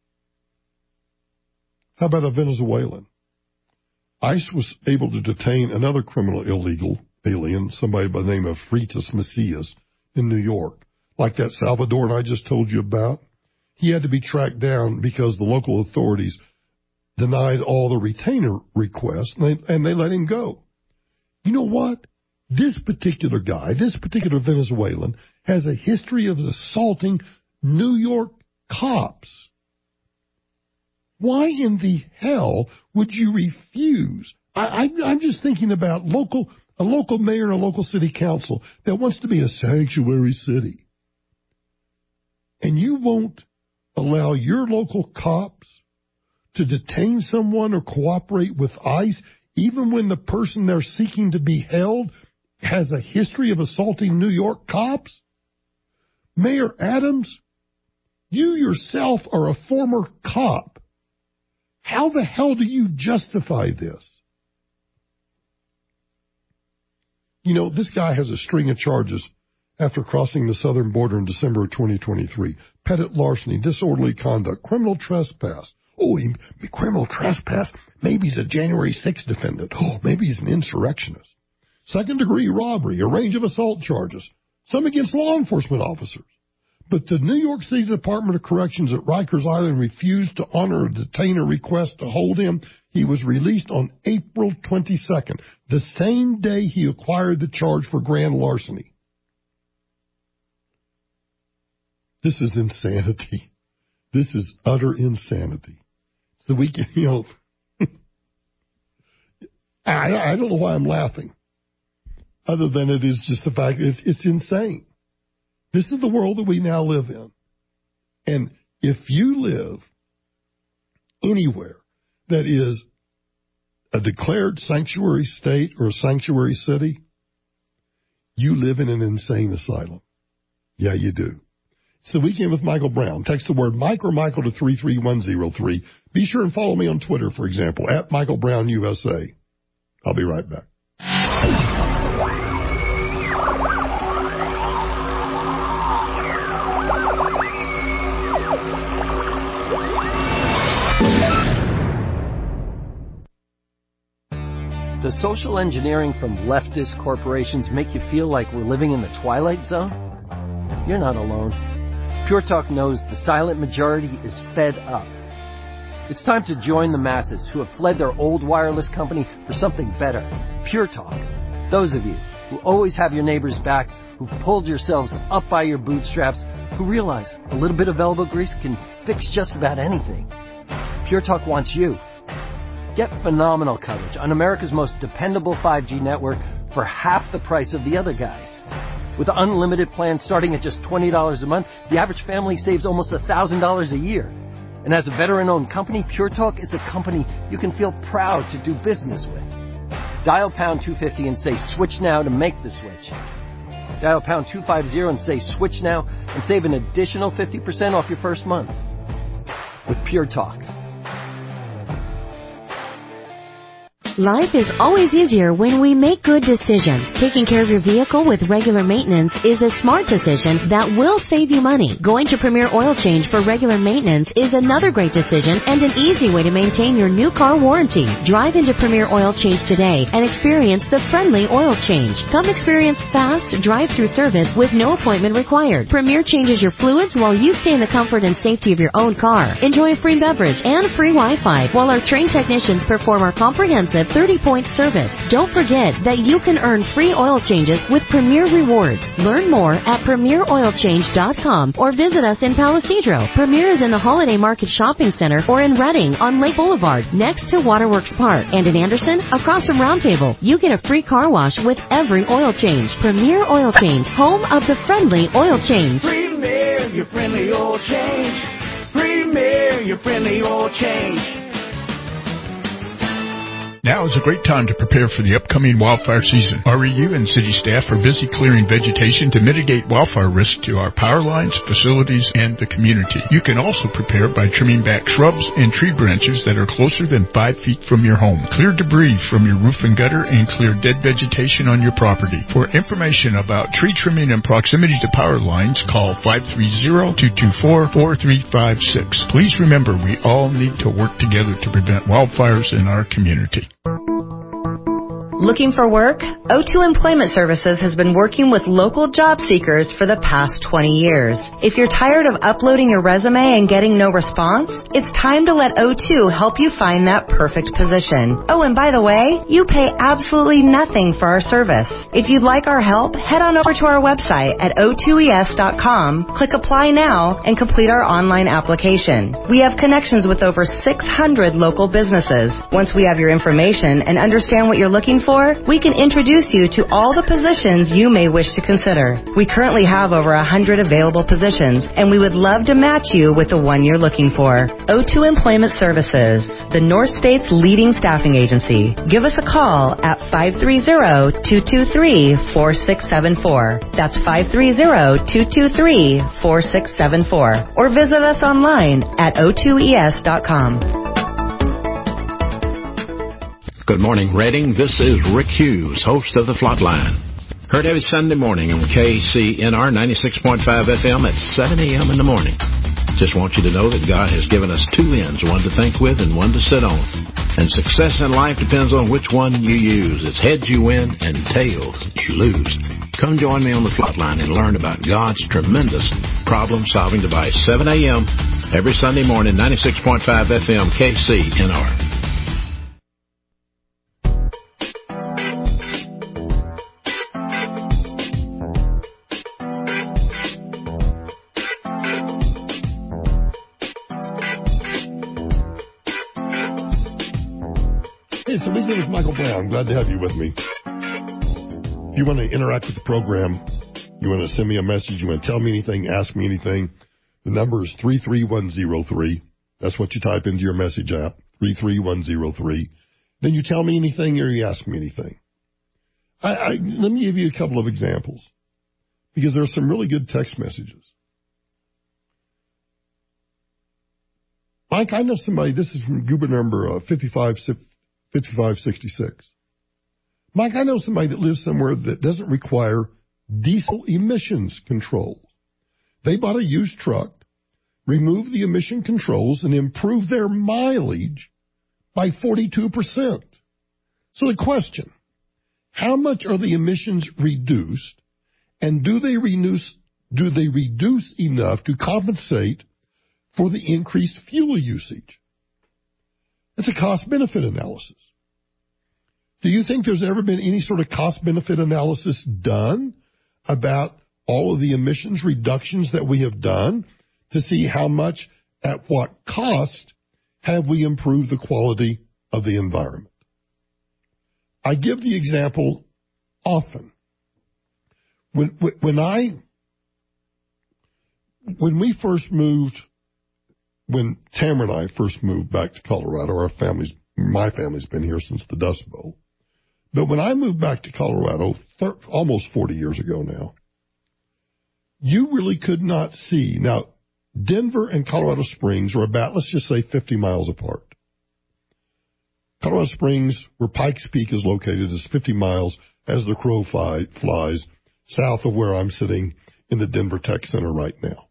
How about a Venezuelan? ICE was able to detain another criminal illegal alien, somebody by the name of Freitas Macias, in New York. Like that Salvadoran I just told you about. He had to be tracked down because the local authorities denied all the retainer requests, and they let him go. You know what? This particular guy, this particular Venezuelan, has a history of assaulting New York cops. Why in the hell would you refuse? I'm just thinking about a local mayor and a local city council that wants to be a sanctuary city. And you won't allow your local cops to detain someone or cooperate with ICE, even when the person they're seeking to be held has a history of assaulting New York cops? Mayor Adams, you yourself are a former cop. How the hell do you justify this? You know, this guy has a string of charges after crossing the southern border in December of 2023. Petty larceny, disorderly conduct, criminal trespass. Oh, criminal trespass. Maybe he's a January 6th defendant. Oh, maybe he's an insurrectionist. Second-degree robbery, a range of assault charges, some against law enforcement officers. But the New York City Department of Corrections at Rikers Island refused to honor a detainer request to hold him. He was released on April 22nd, the same day he acquired the charge for grand larceny. This is insanity. This is utter insanity. It's the weekend, you know. I don't know why I'm laughing. other than it is just the fact that it's insane. This is the world that we now live in. And if you live anywhere that is a declared sanctuary state or a sanctuary city, you live in an insane asylum. Yeah, you do. It's the Weekend with Michael Brown. Text the word Mike or Michael to 33103. Be sure and follow me on Twitter, for example, at Michael Brown USA. I'll be right back. Does social engineering from leftist corporations make you feel like we're living in the Twilight Zone? You're not alone. Pure Talk knows the silent majority is fed up. It's time to join the masses who have fled their old wireless company for something better. Pure Talk. Those of you who always have your neighbors back, who've pulled yourselves up by your bootstraps, who realize a little bit of elbow grease can fix just about anything. Pure Talk wants you. Get phenomenal coverage on America's most dependable 5G network for half the price of the other guys. With unlimited plans starting at just $20 a month, the average family saves almost $1,000 a year. And as a veteran-owned company, Pure Talk is a company you can feel proud to do business with. Dial pound 250 and say switch now to make the switch. Dial pound 250 and say switch now and save an additional 50% off your first month. With Pure Talk. Life is always easier when we make good decisions. Taking care of your vehicle with regular maintenance is a smart decision that will save you money. Going to Premier Oil Change for regular maintenance is another great decision and an easy way to maintain your new car warranty. Drive into Premier Oil Change today and experience the friendly oil change. Come experience fast drive-through service with no appointment required. Premier changes your fluids while you stay in the comfort and safety of your own car. Enjoy a free beverage and free Wi-Fi while our trained technicians perform our comprehensive 30-point service. Don't forget that you can earn free oil changes with Premier Rewards. Learn more at PremierOilChange.com or visit us in Palisadro. Premier is in the Holiday Market Shopping Center or in Reading on Lake Boulevard next to Waterworks Park. And in Anderson, across from Roundtable, you get a free car wash with every oil change. Premier Oil Change, home of the friendly oil change. Premier, your friendly oil change. Premier, your friendly oil change. Now is a great time to prepare for the upcoming wildfire season. REU and city staff are busy clearing vegetation to mitigate wildfire risk to our power lines, facilities, and the community. You can also prepare by trimming back shrubs and tree branches that are closer than 5 feet from your home. Clear debris from your roof and gutter and clear dead vegetation on your property. For information about tree trimming and proximity to power lines, call 530-224-4356. Please remember, we all need to work together to prevent wildfires in our community. Looking for work? O2 Employment Services has been working with local job seekers for the past 20 years. If you're tired of uploading your resume and getting no response, it's time to let O2 help you find that perfect position. Oh, and by the way, you pay absolutely nothing for our service. If you'd like our help, head on over to our website at o2es.com, click Apply Now, and complete our online application. We have connections with over 600 local businesses. Once we have your information and understand what you're looking for, we can introduce you to all the positions you may wish to consider. We currently have over 100 available positions, and we would love to match you with the one you're looking for. O2 Employment Services, the North State's leading staffing agency. Give us a call at 530-223-4674. That's 530-223-4674. Or visit us online at o2es.com. Good morning, Reading. This is Rick Hughes, host of The Flatline. Heard every Sunday morning on KCNR 96.5 FM at 7 a.m. in the morning. Just want you to know that God has given us two ends, one to think with and one to sit on. And success in life depends on which one you use. It's heads you win and tails you lose. Come join me on The Flatline and learn about God's tremendous problem-solving device. 7 a.m. every Sunday morning, 96.5 FM, KCNR. It's the Weekend with Michael Brown. Glad to have you with me. If you want to interact with the program, you want to send me a message, you want to tell me anything, ask me anything, the number is 33103. That's what you type into your message app, 33103. Then you tell me anything or you ask me anything. Let me give you a couple of examples, because there are some really good text messages. Mike, I know somebody, this is from Goober number 5566. Mike, I know somebody that lives somewhere that doesn't require diesel emissions controls. They bought a used truck, removed the emission controls, and improved their mileage by 42%. So the question, how much are the emissions reduced, and do they reduce enough to compensate for the increased fuel usage? It's a cost-benefit analysis. Do you think there's ever been any sort of cost-benefit analysis done about all of the emissions reductions that we have done to see how much, at what cost, have we improved the quality of the environment? I give the example often. When Tamara and I first moved back to Colorado, my family's been here since the Dust Bowl. But when I moved back to Colorado, almost 40 years ago now, you really could not see. Now, Denver and Colorado Springs are about, let's just say, 50 miles apart. Colorado Springs, where Pikes Peak is located, is 50 miles as the crow flies south of where I'm sitting in the Denver Tech Center right now.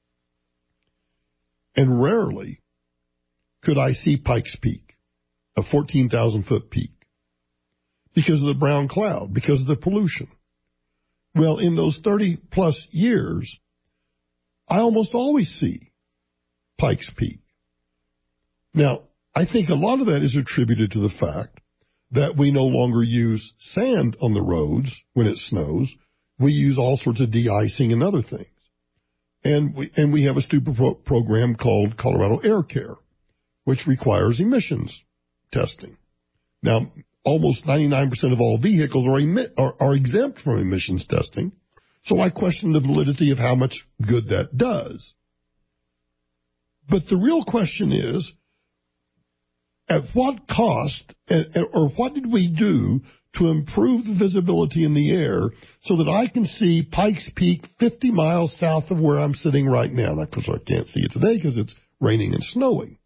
And rarely could I see Pikes Peak, a 14,000-foot peak, because of the brown cloud, because of the pollution. Well, in those 30-plus years, I almost always see Pikes Peak. Now, I think a lot of that is attributed to the fact that we no longer use sand on the roads when it snows. We use all sorts of de-icing and other things. And we have a stupid program called Colorado Air Care, which requires emissions testing. Now, almost 99% of all vehicles are exempt from emissions testing, so I question the validity of how much good that does. But the real question is, at what cost, or what did we do to improve the visibility in the air so that I can see Pikes Peak 50 miles south of where I'm sitting right now? Of course, I can't see it today because it's raining and snowing.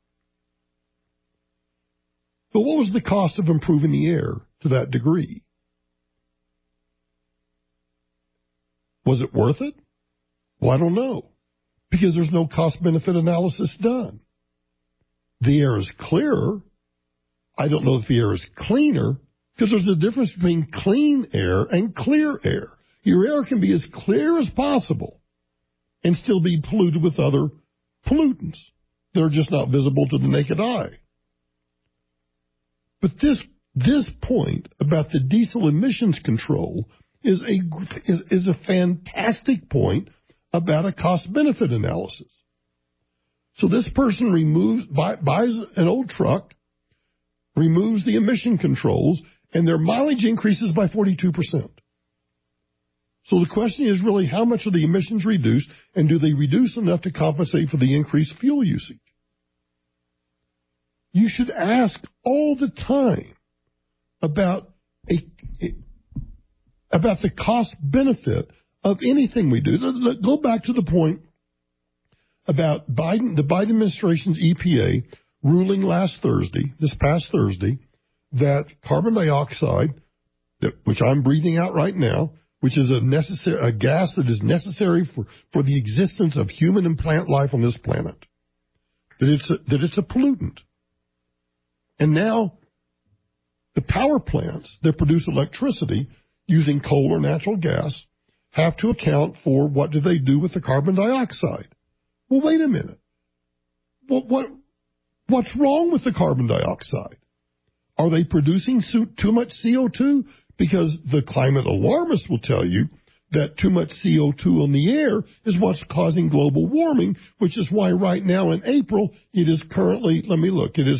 But what was the cost of improving the air to that degree? Was it worth it? Well, I don't know, because there's no cost-benefit analysis done. The air is clearer. I don't know if the air is cleaner, because there's a difference between clean air and clear air. Your air can be as clear as possible and still be polluted with other pollutants that are just not visible to the naked eye. But this point about the diesel emissions control is a fantastic point about a cost-benefit analysis. So this person buys an old truck, removes the emission controls, and their mileage increases by 42%. So the question is really, how much are the emissions reduced, and do they reduce enough to compensate for the increased fuel usage? You should ask all the time about the cost-benefit of anything we do. Go back to the point about the Biden administration's EPA ruling this past Thursday, that carbon dioxide, which I'm breathing out right now, which is a gas that is necessary for the existence of human and plant life on this planet, that it's a pollutant. And now the power plants that produce electricity using coal or natural gas have to account for what do they do with the carbon dioxide. Well, wait a minute. What's wrong with the carbon dioxide? Are they producing too much CO2? Because the climate alarmists will tell you that too much CO2 in the air is what's causing global warming, which is why right now in April, it is currently,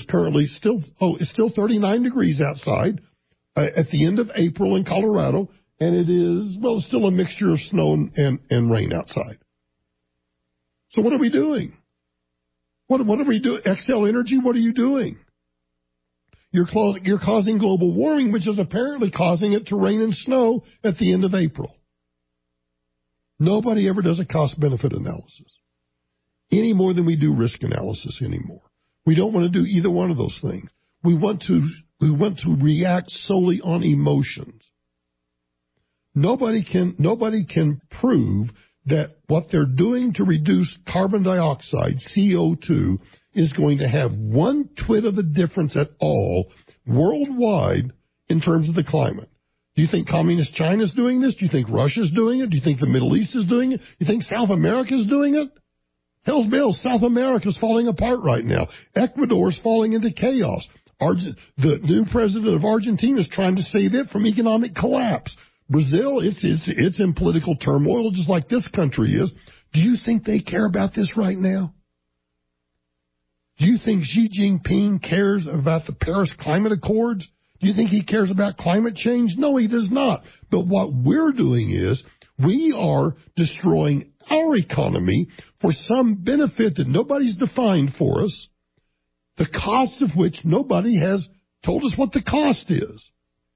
it's still 39 degrees outside at the end of April in Colorado. and it is, well, it's still a mixture of snow and rain outside. So what are we doing? What are we doing? Xcel Energy, what are you doing? You're causing global warming, which is apparently causing it to rain and snow at the end of April. Nobody ever does a cost-benefit analysis, any more than we do risk analysis anymore. We don't want to do either one of those things. We want to react solely on emotions. Nobody can prove that what they're doing to reduce carbon dioxide, CO2, is going to have one twit of a difference at all worldwide in terms of the climate. Do you think communist China is doing this? Do you think Russia's doing it? Do you think the Middle East is doing it? Do you think South America is doing it? Hell's bells, South America's falling apart right now. Ecuador's falling into chaos. The new president of Argentina is trying to save it from economic collapse. Brazil, it's in political turmoil just like this country is. Do you think they care about this right now? Do you think Xi Jinping cares about the Paris Climate Accords? Do you think he cares about climate change? No, he does not. But what we're doing is we are destroying our economy for some benefit that nobody's defined for us, the cost of which nobody has told us what the cost is,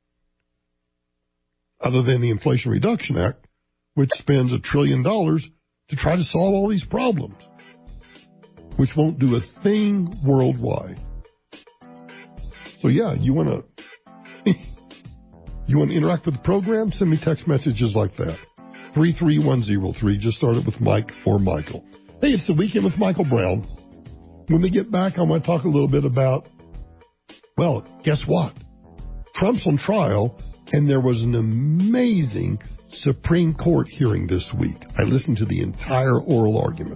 other than the Inflation Reduction Act, which spends $1 trillion to try to solve all these problems, which won't do a thing worldwide. So yeah, you want to interact with the program? Send me text messages like that. 33103. Just start it with Mike or Michael. Hey, it's the Weekend with Michael Brown. When we get back, I want to talk a little bit about, well, guess what? Trump's on trial, and there was an amazing Supreme Court hearing this week. I listened to the entire oral argument.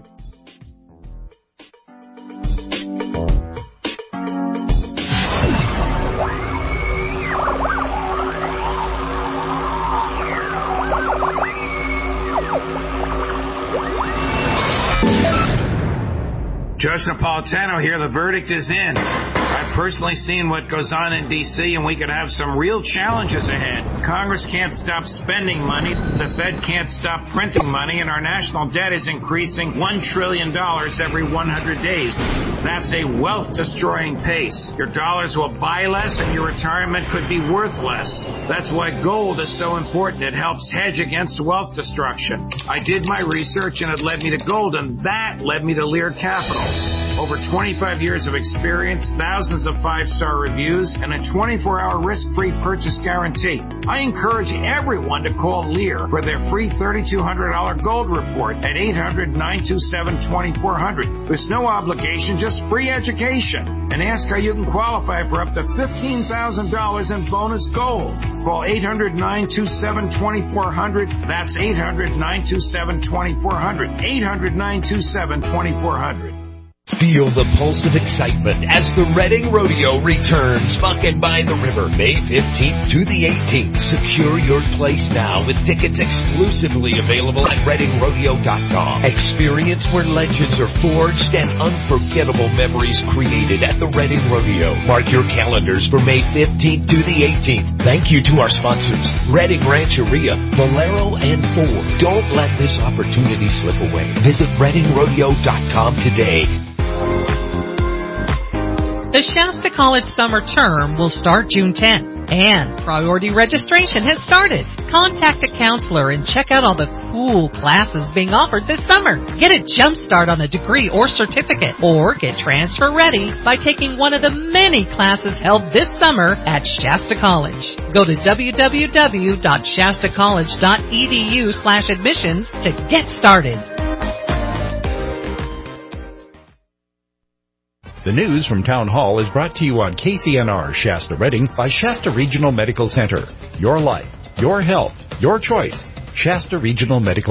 Judge Napolitano here. The verdict is in. I've personally seen what goes on in D.C., and we could have some real challenges ahead. Congress can't stop spending money, the Fed can't stop printing money, and our national debt is increasing $1 trillion every 100 days. That's a wealth-destroying pace. Your dollars will buy less, and your retirement could be worth less. That's why gold is so important. It helps hedge against wealth destruction. I did my research, and it led me to gold, and that led me to Lear Capital. Over 25 years of experience, thousands of 5-star reviews, and a 24-hour risk-free purchase guarantee. I encourage everyone to call Lear for their free $3,200 gold report at 800-927-2400. There's no obligation, just free education. And ask how you can qualify for up to $15,000 in bonus gold. Call 800-927-2400. That's 800-927-2400. 800-927-2400. Feel the pulse of excitement as the Reading Rodeo returns, bucking by the river, May 15th to the 18th. Secure your place now with tickets exclusively available at ReadingRodeo.com. Experience where legends are forged and unforgettable memories created at the Reading Rodeo. Mark your calendars for May 15th to the 18th. Thank you to our sponsors, Reading Rancheria, Valero, and Ford. Don't let this opportunity slip away. Visit ReadingRodeo.com today. The Shasta College summer term will start June 10th, and priority registration has started. Contact a counselor and check out all the cool classes being offered this summer. Get a jump start on a degree or certificate, or get transfer ready by taking one of the many classes held this summer at Shasta College. Go to www.shastacollege.edu/admissions to get started. The news from Town Hall is brought to you on KCNR Shasta Reading by Shasta Regional Medical Center. Your life, your health, your choice. Shasta Regional Medical